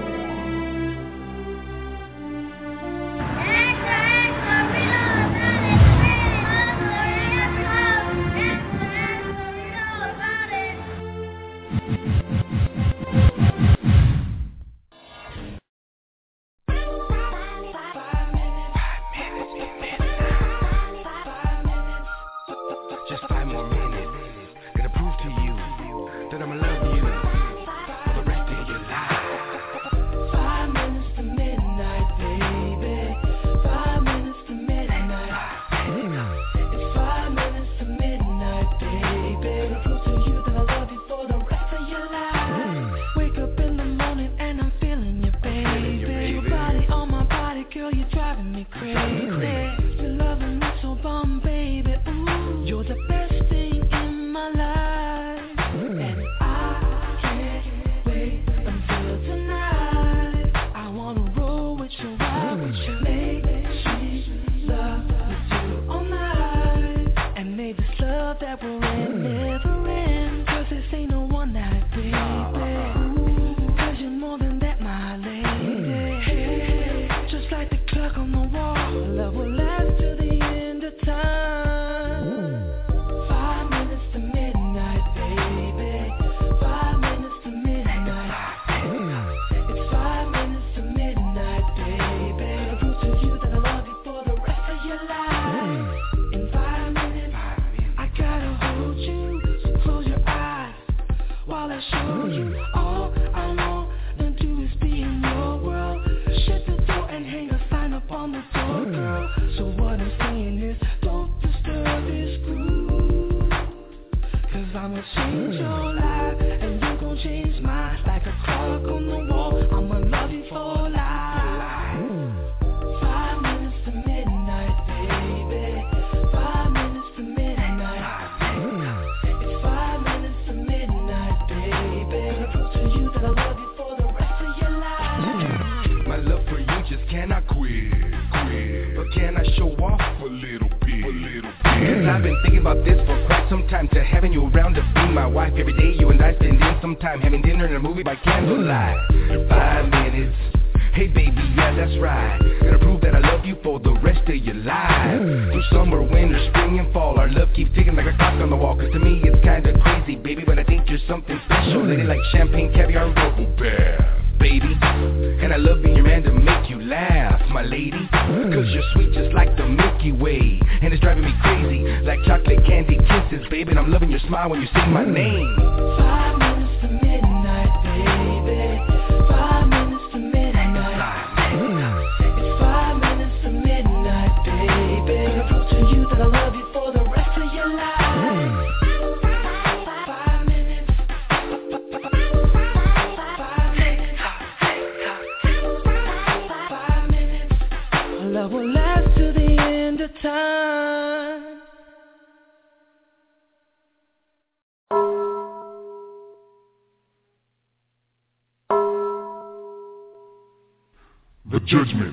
The judgment.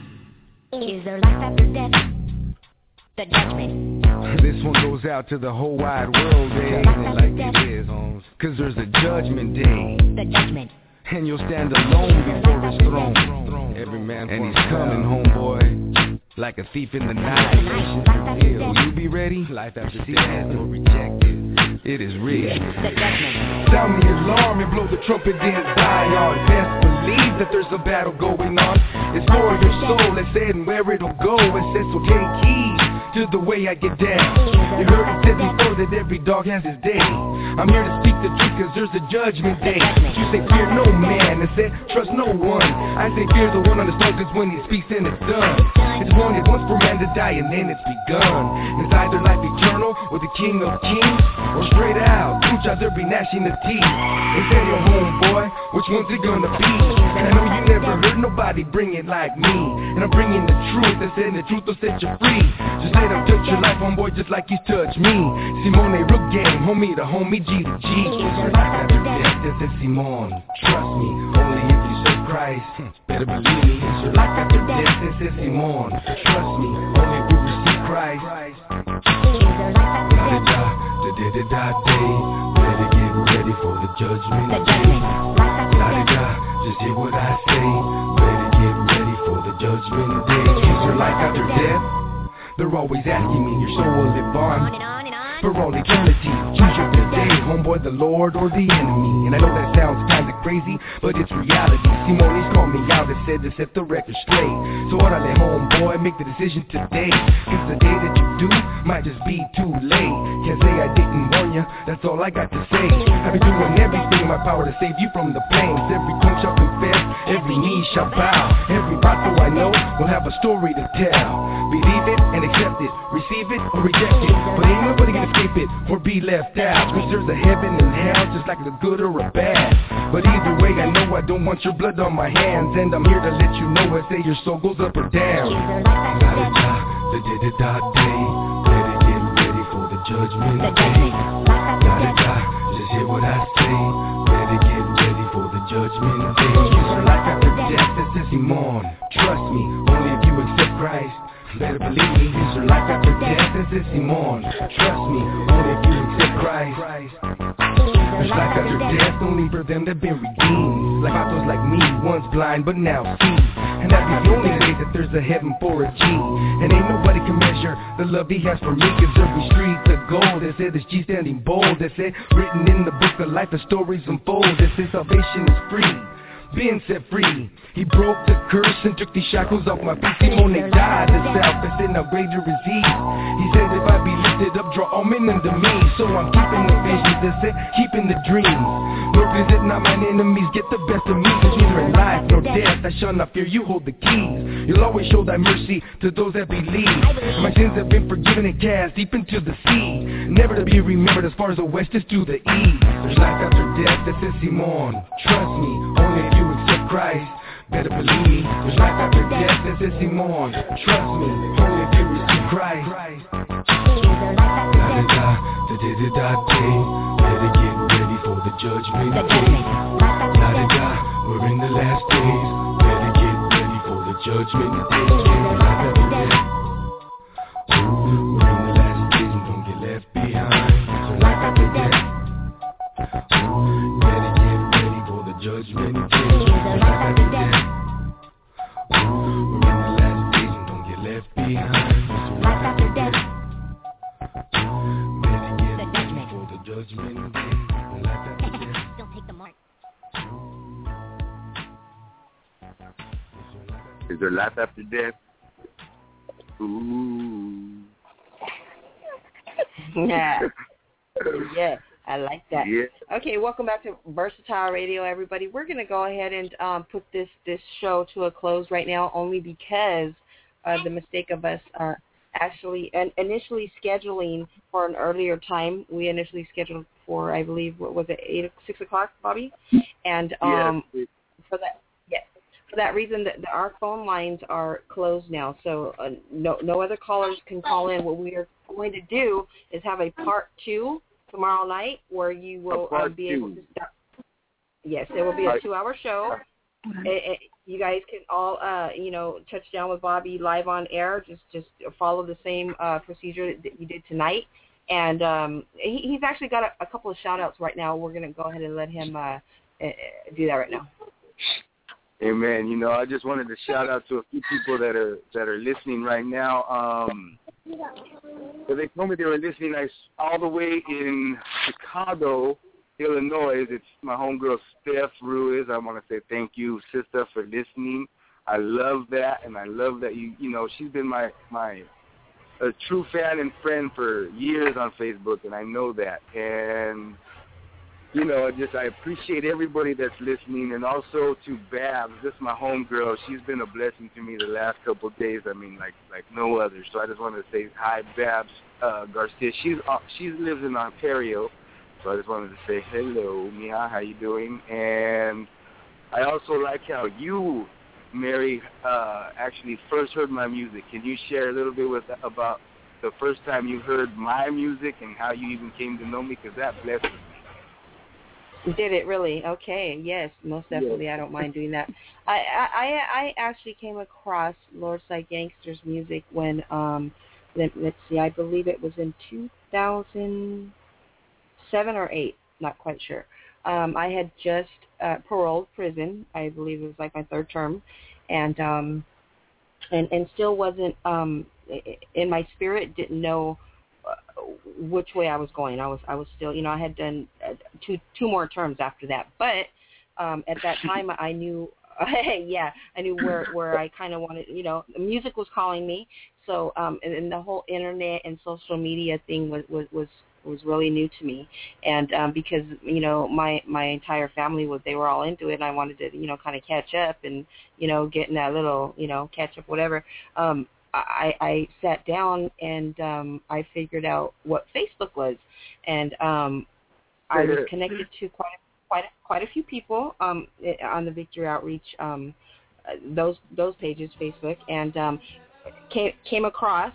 Is there life after death? The judgment. This one goes out to the whole wide world, eh? Like it is, homes. Cause there's a judgment day. The judgment. And you'll stand alone before his throne. Every man and he's coming, homeboy, like a thief in the night. Will you be ready? Life after death or rejected. It is real. Sound the alarm and blow the trumpet, dance Zion. Best believe that there's a battle going on. It's for your soul, it said, and where it'll go. It says, so take heed to the way I get down. You heard it said before that every dog has his day. I'm here to speak the truth cause there's a judgment day. You say fear no man, I said trust no one. I say fear the one on the throne cause when he speaks then it's done. It's wanted once for man to die and then it's begun. It's either life eternal or the King of Kings, or straight out, two child there be gnashing the teeth. They say your homeboy, which one's it gonna be? And I know you never heard nobody bring it like me. And I'm bringing the truth, they said the truth will set you free. Just let him touch your life, homeboy, just like he's touched me. Simone real game, homie the homie G to G. After death, this is Simone. Trust me, only if you serve Christ. Better believe me, it's your life after death, this is Simone. Trust me, only if you receive Christ. Da-da-da, da-da-da-da day. Better get ready for the judgment day. Da-da-da, just hear what I say. Better get ready for the judgment day. Is your life after death? They're always asking me, your soul will live on for all eternity. Choose your today, homeboy, the Lord or the enemy. And I know that sounds kinda crazy, but it's reality. Simone's called me out and said to set the record straight. So orale, homeboy, make the decision today. Cause the day that you do might just be too late. Can't say I didn't warn ya, that's all I got to say. I've been doing everything in my power to save you from the flames. Every tongue shall confess, every knee shall bow. Every vato I know will have a story to tell. Believe it and accept it, receive it or reject it. But ain't nobody gonna escape it or be left out. Cause there's a heaven and hell, just like a good or a bad. But either way, I know I don't want your blood on my hands. And I'm here to let you know, I say your soul goes up or down. Da-da-da, da-da-da-da day. Better get ready for the judgment day. Da-da-da, just hear what I say. Better get ready for the judgment day. It's your life after death, this is Simone. Trust me, only if you accept Christ. Better believe me, it's your life after death, this is Simone. Trust me, only if you accept Christ. There's life after death, only for them that been redeemed. Like authors like me, once blind but now see. And that's the only way that there's a heaven for a G. And ain't nobody can measure the love he has for me. Cause every street's a gold, they said this G standing bold. They said written in the book of life, the stories unfold. They say salvation is free, being set free. He broke the curse and took these shackles off my feet. Simone died to self and said now greater is he. He said if I be lifted up, draw all men unto me. So I'm keeping the visions, they said keeping the dreams. Lord, please let not mine enemies get the best of me. Cause neither in life nor death I shall not fear, you hold the keys. You'll always show thy mercy to those that believe. My sins have been forgiven and cast deep into the sea, never to be remembered as far as the west is to the east. There's life after death, this is Simone. Trust me, only if you accept Christ. Better believe me, there's life after death, this is Simone. Trust me, only if you receive Christ. Da-da-da, da-da-da-da day. Better get ready for the judgment day. Da-da-da, we're in the last days. Better get ready for the judgment day. There's life after death. Ooh, we're in the last days and don't get left behind. There's life after death. Ooh, better get ready for the judgment day. There's life after death. We're in the last days and don't get left behind. So life after death. Better get ready for the judgment day. Life after death. Don't take the mark. Is there life after death? Ooh. Yeah. Yeah. I like that. Yeah. Okay, welcome back to Versatile Radio, everybody. We're going to go ahead and um, put this, this show to a close right now, only because of the mistake of us uh, actually and initially scheduling for an earlier time. We initially scheduled for, I believe, what was it, eight, six o'clock, Bobby? And um, yeah. for that, yes, for that reason, that our phone lines are closed now, so uh, no, no other callers can call in. What we are going to do is have a part two tomorrow night, where you will uh, be able to start. Yes, there will be a two-hour show. It, it, you guys can all, uh, you know, touch down with Bobby live on air. Just, just follow the same uh, procedure that you did tonight. And um, he, he's actually got a, a couple of shout-outs right now. We're going to go ahead and let him uh, do that right now. Amen. You know, I just wanted to shout out to a few people that are that are listening right now. Um, so they told me they were listening I, all the way in Chicago, Illinois. It's my homegirl, Steph Ruiz. I want to say thank you, sister, for listening. I love that, and I love that you, you know, she's been my, my a true fan and friend for years on Facebook, and I know that. And you know, just I appreciate everybody that's listening, and also to Babs, this is my homegirl. She's been a blessing to me the last couple of days. I mean, like like no other. So I just wanted to say hi, Babs uh, Garcia. She's uh, she lives in Ontario, so I just wanted to say hello, Mia. How you doing? And I also like how you, Mary, uh, actually first heard my music. Can you share a little bit with about the first time you heard my music and how you even came to know me? Because that blessed me. Did it really? Okay, yes, most definitely. Yes. I don't mind doing that. I, I I actually came across Lordside Gangster's music when, um, let, let's see, I believe it was in two thousand seven or eight, not quite sure. Um, I had just uh, paroled prison. I believe it was like my third term, and um, and and still wasn't um, in my spirit. Didn't know which way I was going. I was I was still, you know, I had done uh, two two more terms after that. But um, at that time, I knew, yeah, I knew where where I kind of wanted. You know, music was calling me. So um, and, and the whole internet and social media thing was was was, was really new to me. And um, because you know my my entire family was they were all into it, and I wanted to you know kind of catch up and you know get in that little you know catch up whatever. Um, I, I sat down and um, I figured out what Facebook was, and um, I was connected to quite quite quite a few people um, on the Victory Outreach um, those those pages, Facebook, and um, came came across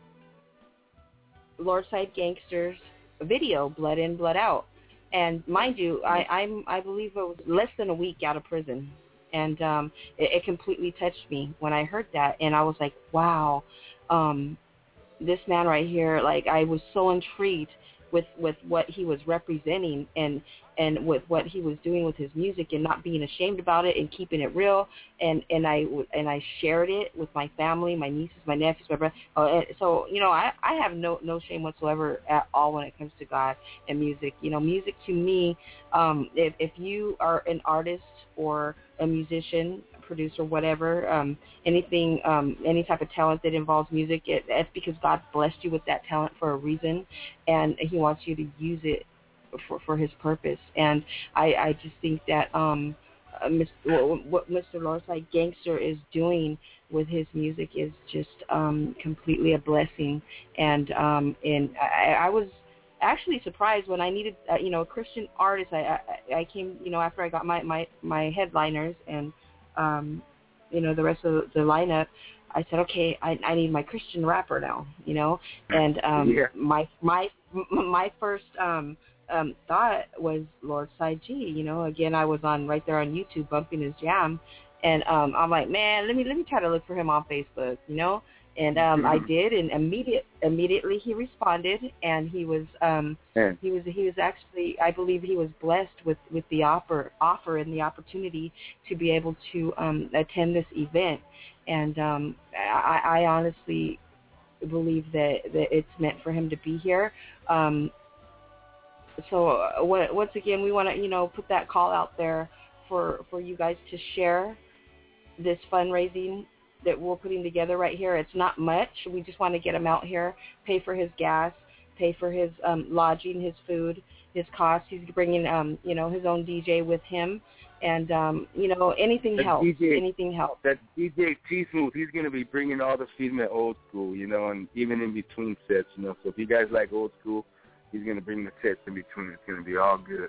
Lordside Gangster's video, Blood In, Blood Out, and mind you, I I'm I believe it was less than a week out of prison. And um, it, it completely touched me when I heard that. And I was like, wow, um, this man right here, like I was so intrigued with, with what he was representing and, and with what he was doing with his music and not being ashamed about it and keeping it real. And, and I and I shared it with my family, my nieces, my nephews, my brother. Uh, so, you know, I, I have no, no shame whatsoever at all when it comes to God and music. You know, music to me, um, if, if you are an artist or a musician, producer, whatever, um, anything, um, any type of talent that involves music, it, it's because God blessed you with that talent for a reason, and He wants you to use it for, for His purpose. And I, I just think that um, uh, what Mister Lordside Gangster is doing with his music is just um, completely a blessing. And um, and I, I was actually surprised when I needed, uh, you know, a Christian artist. I, I I came, you know, after I got my my, my headliners and, um, you know, the rest of the lineup. I said, okay, I I need my Christian rapper now, you know, and um, yeah. my my my first um, um, thought was Lordside G. You know, again, I was on right there on YouTube bumping his jam, and um, I'm like, man, let me let me try to look for him on Facebook, you know. And um, I did, and immediate, immediately he responded, and he was, um, yeah. he was, he was actually, I believe, he was blessed with, with the offer, offer and the opportunity to be able to um, attend this event. And um, I, I honestly believe that, that it's meant for him to be here. Um, so uh, once again, we want to, you know, put that call out there for for you guys to share this fundraising that we're putting together right here. It's not much. We just want to get him out here, pay for his gas, pay for his um, lodging, his food, his costs. He's bringing, um, you know, his own D J with him, and um, you know, anything that helps. D J, anything helps. That D J T Smooth, he's going to be bringing all the female old school, you know, and even in between sets, you know. So if you guys like old school, he's going to bring the sets in between. It's going to be all good.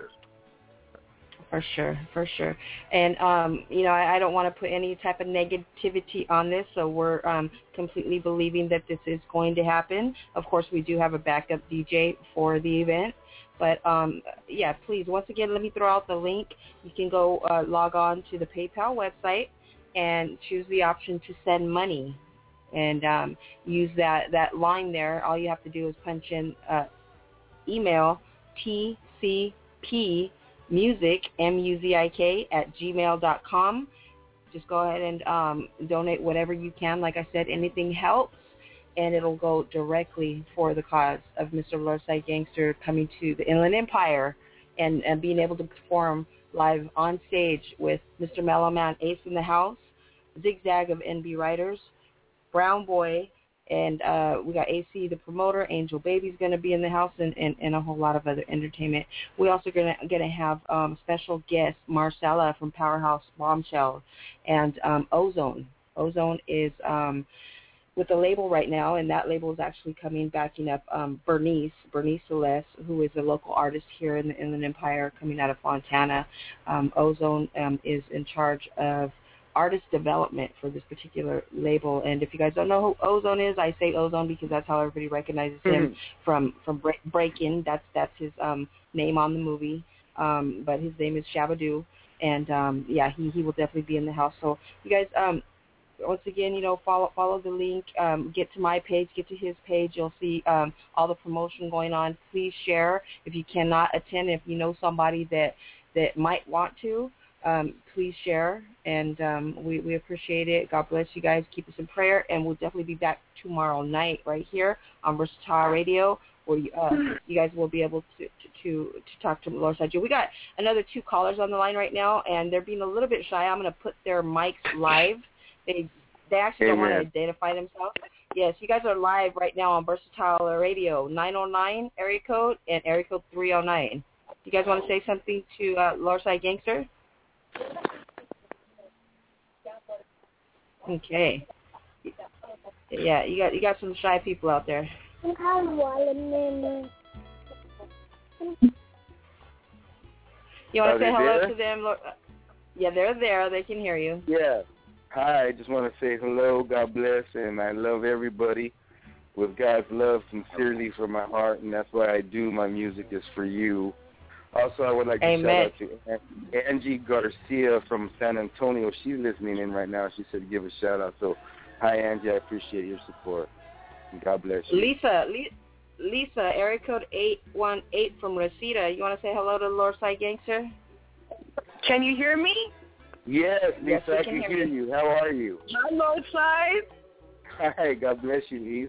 For sure, for sure. And, um, you know, I, I don't want to put any type of negativity on this, so we're um, completely believing that this is going to happen. Of course, we do have a backup D J for the event. But, um, yeah, please, once again, let me throw out the link. You can go uh, log on to the PayPal website and choose the option to send money and um, use that, that line there. All you have to do is punch in uh, email T C P music, M U Z I K, at gmail dot com. Just go ahead and um, donate whatever you can. Like I said, anything helps, and it'll go directly for the cause of Mister Lordside Gangster coming to the Inland Empire and, and being able to perform live on stage with Mister Mellow Man, Ace in the House, Zigzag of N B Writers, Brown Boy, And uh, we got A C, the promoter. Angel Baby's going to be in the house, and, and, and a whole lot of other entertainment. We also going to going to have um, special guest Marcella from Powerhouse Bombshell, and um, Ozone. Ozone is um, with the label right now, and that label is actually coming backing up um, Bernice, Bernice Celeste, who is a local artist here in the Inland Empire coming out of Fontana. Um, Ozone um, is in charge of artist development for this particular label. And if you guys don't know who Ozone is, I say Ozone because that's how everybody recognizes him mm-hmm. from from Break, Breakin'. That's that's his um, name on the movie, um, but his name is Shabadoo. And um, yeah, he he will definitely be in the house. So you guys, um, once again, you know, follow follow the link. Um, get to my page, get to his page. You'll see um, all the promotion going on. Please share if you cannot attend. If you know somebody that that might want to. Um, please share, and um, we, we appreciate it. God bless you guys. Keep us in prayer, and we'll definitely be back tomorrow night right here on Versatile Radio, where you, uh, you guys will be able to to, to, to talk to Lord Sajid. We got another two callers on the line right now, and they're being a little bit shy. I'm going to put their mics live. They they actually Amen. Don't want to identify themselves. Yes, you guys are live right now on Versatile Radio, nine oh nine area code and area code three oh nine. You guys want to say something to uh, Lorside Gangster? Okay. Yeah, you got you got some shy people out there. You want to say hello there? To them? Yeah, they're there. They can hear you. Yeah. Hi, I just want to say hello, God bless, and I love everybody with God's love sincerely from my heart, and that's why I do my music is for you. Also, I would like to Amen. Shout out to Angie Garcia from San Antonio. She's listening in right now. She said give a shout-out. So, hi, Angie. I appreciate your support. And God bless you. Lisa, Lisa, area code eight one eight from Reseda. You want to say hello to Lorside Gangster? Can you hear me? Yes, Lisa, yes, I can hear you. How are you? Hi, Lorside. Hi, God bless you, Eve.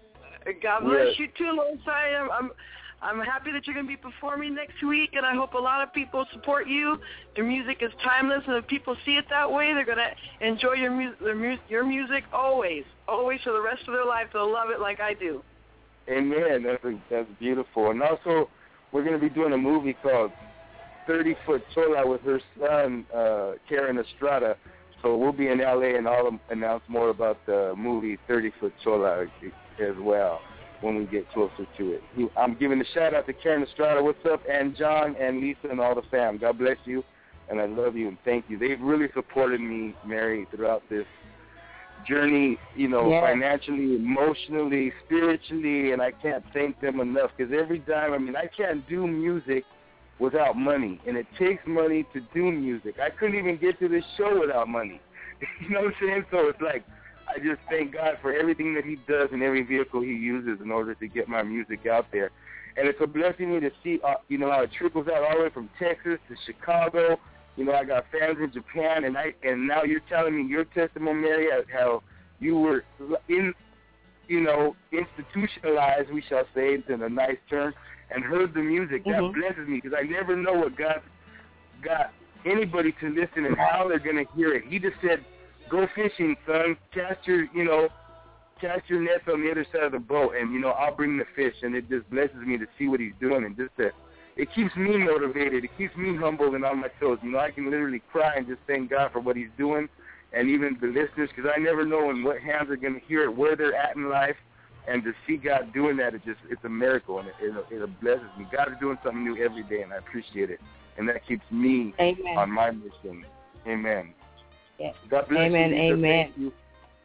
God bless yes. you, too, Lorside. I'm... I'm I'm happy that you're going to be performing next week, and I hope a lot of people support you. Your music is timeless, and if people see it that way, they're going to enjoy your, mu- their mu- your music always, always for the rest of their life. They'll love it like I do. Amen. That's, a, that's beautiful. And also, we're going to be doing a movie called thirty foot Chola with her son, uh, Karen Estrada. So we'll be in L A, and I'll announce more about the movie thirty foot Chola as well when we get closer to it. I'm giving a shout-out to Karen Estrada. What's up? And John and Lisa and all the fam. God bless you, and I love you, and thank you. They've really supported me, Mary, throughout this journey, you know, yeah. financially, emotionally, spiritually, and I can't thank them enough because every time, I mean, I can't do music without money, and it takes money to do music. I couldn't even get to this show without money. You know what I'm saying? So it's like, I just thank God for everything that he does and every vehicle he uses in order to get my music out there. And it's a blessing me to see, uh, you know, how it trickles out all the way from Texas to Chicago. You know, I got fans in Japan, and I and now you're telling me your testimony, Mary, how you were in, you know, institutionalized, we shall say, in a nice term, and heard the music. That mm-hmm. blesses me because I never know what God got anybody to listen and how they're going to hear it. He just said, go fishing, son. Cast your, you know, cast your nets on the other side of the boat, and, you know, I'll bring the fish. And it just blesses me to see what he's doing. And just to, it keeps me motivated. It keeps me humbled and on my toes. You know, I can literally cry and just thank God for what he's doing, and even the listeners, because I never know in what hands are going to hear it, where they're at in life. And to see God doing that, it just, it's a miracle, and it, it, it blesses me. God is doing something new every day, and I appreciate it. And that keeps me Amen. On my mission. Amen. Yes. God bless Amen. you, Lisa. Amen. Thank you.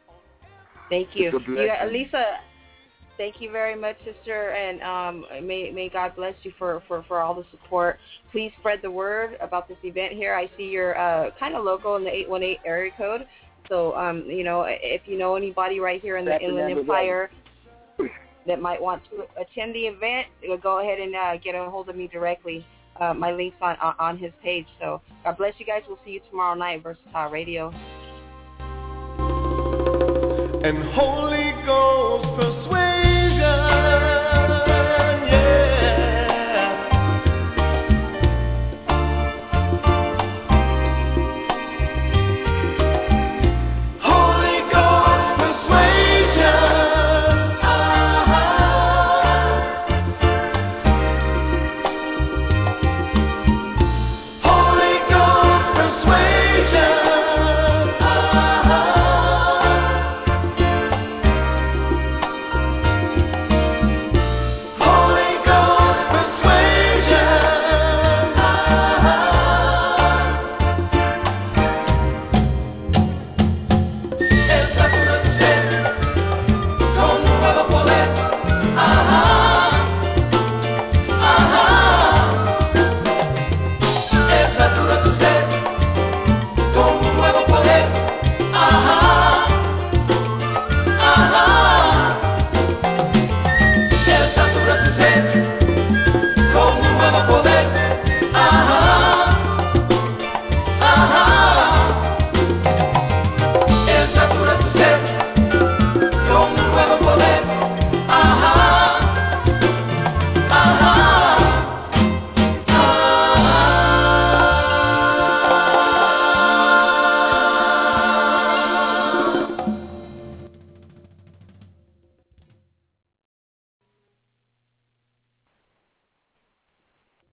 Thank you. you Lisa, thank you very much, sister, and um, may may God bless you for, for, for all the support. Please spread the word about this event here. I see you're uh, kind of local in the eight one eight area code. So, um, you know, if you know anybody right here in the That's Inland Empire that might want to attend the event, go ahead and uh, get a hold of me directly. Uh, my link's on, on on his page. So God bless you guys. We'll see you tomorrow night, Versatile Radio. And Holy Ghost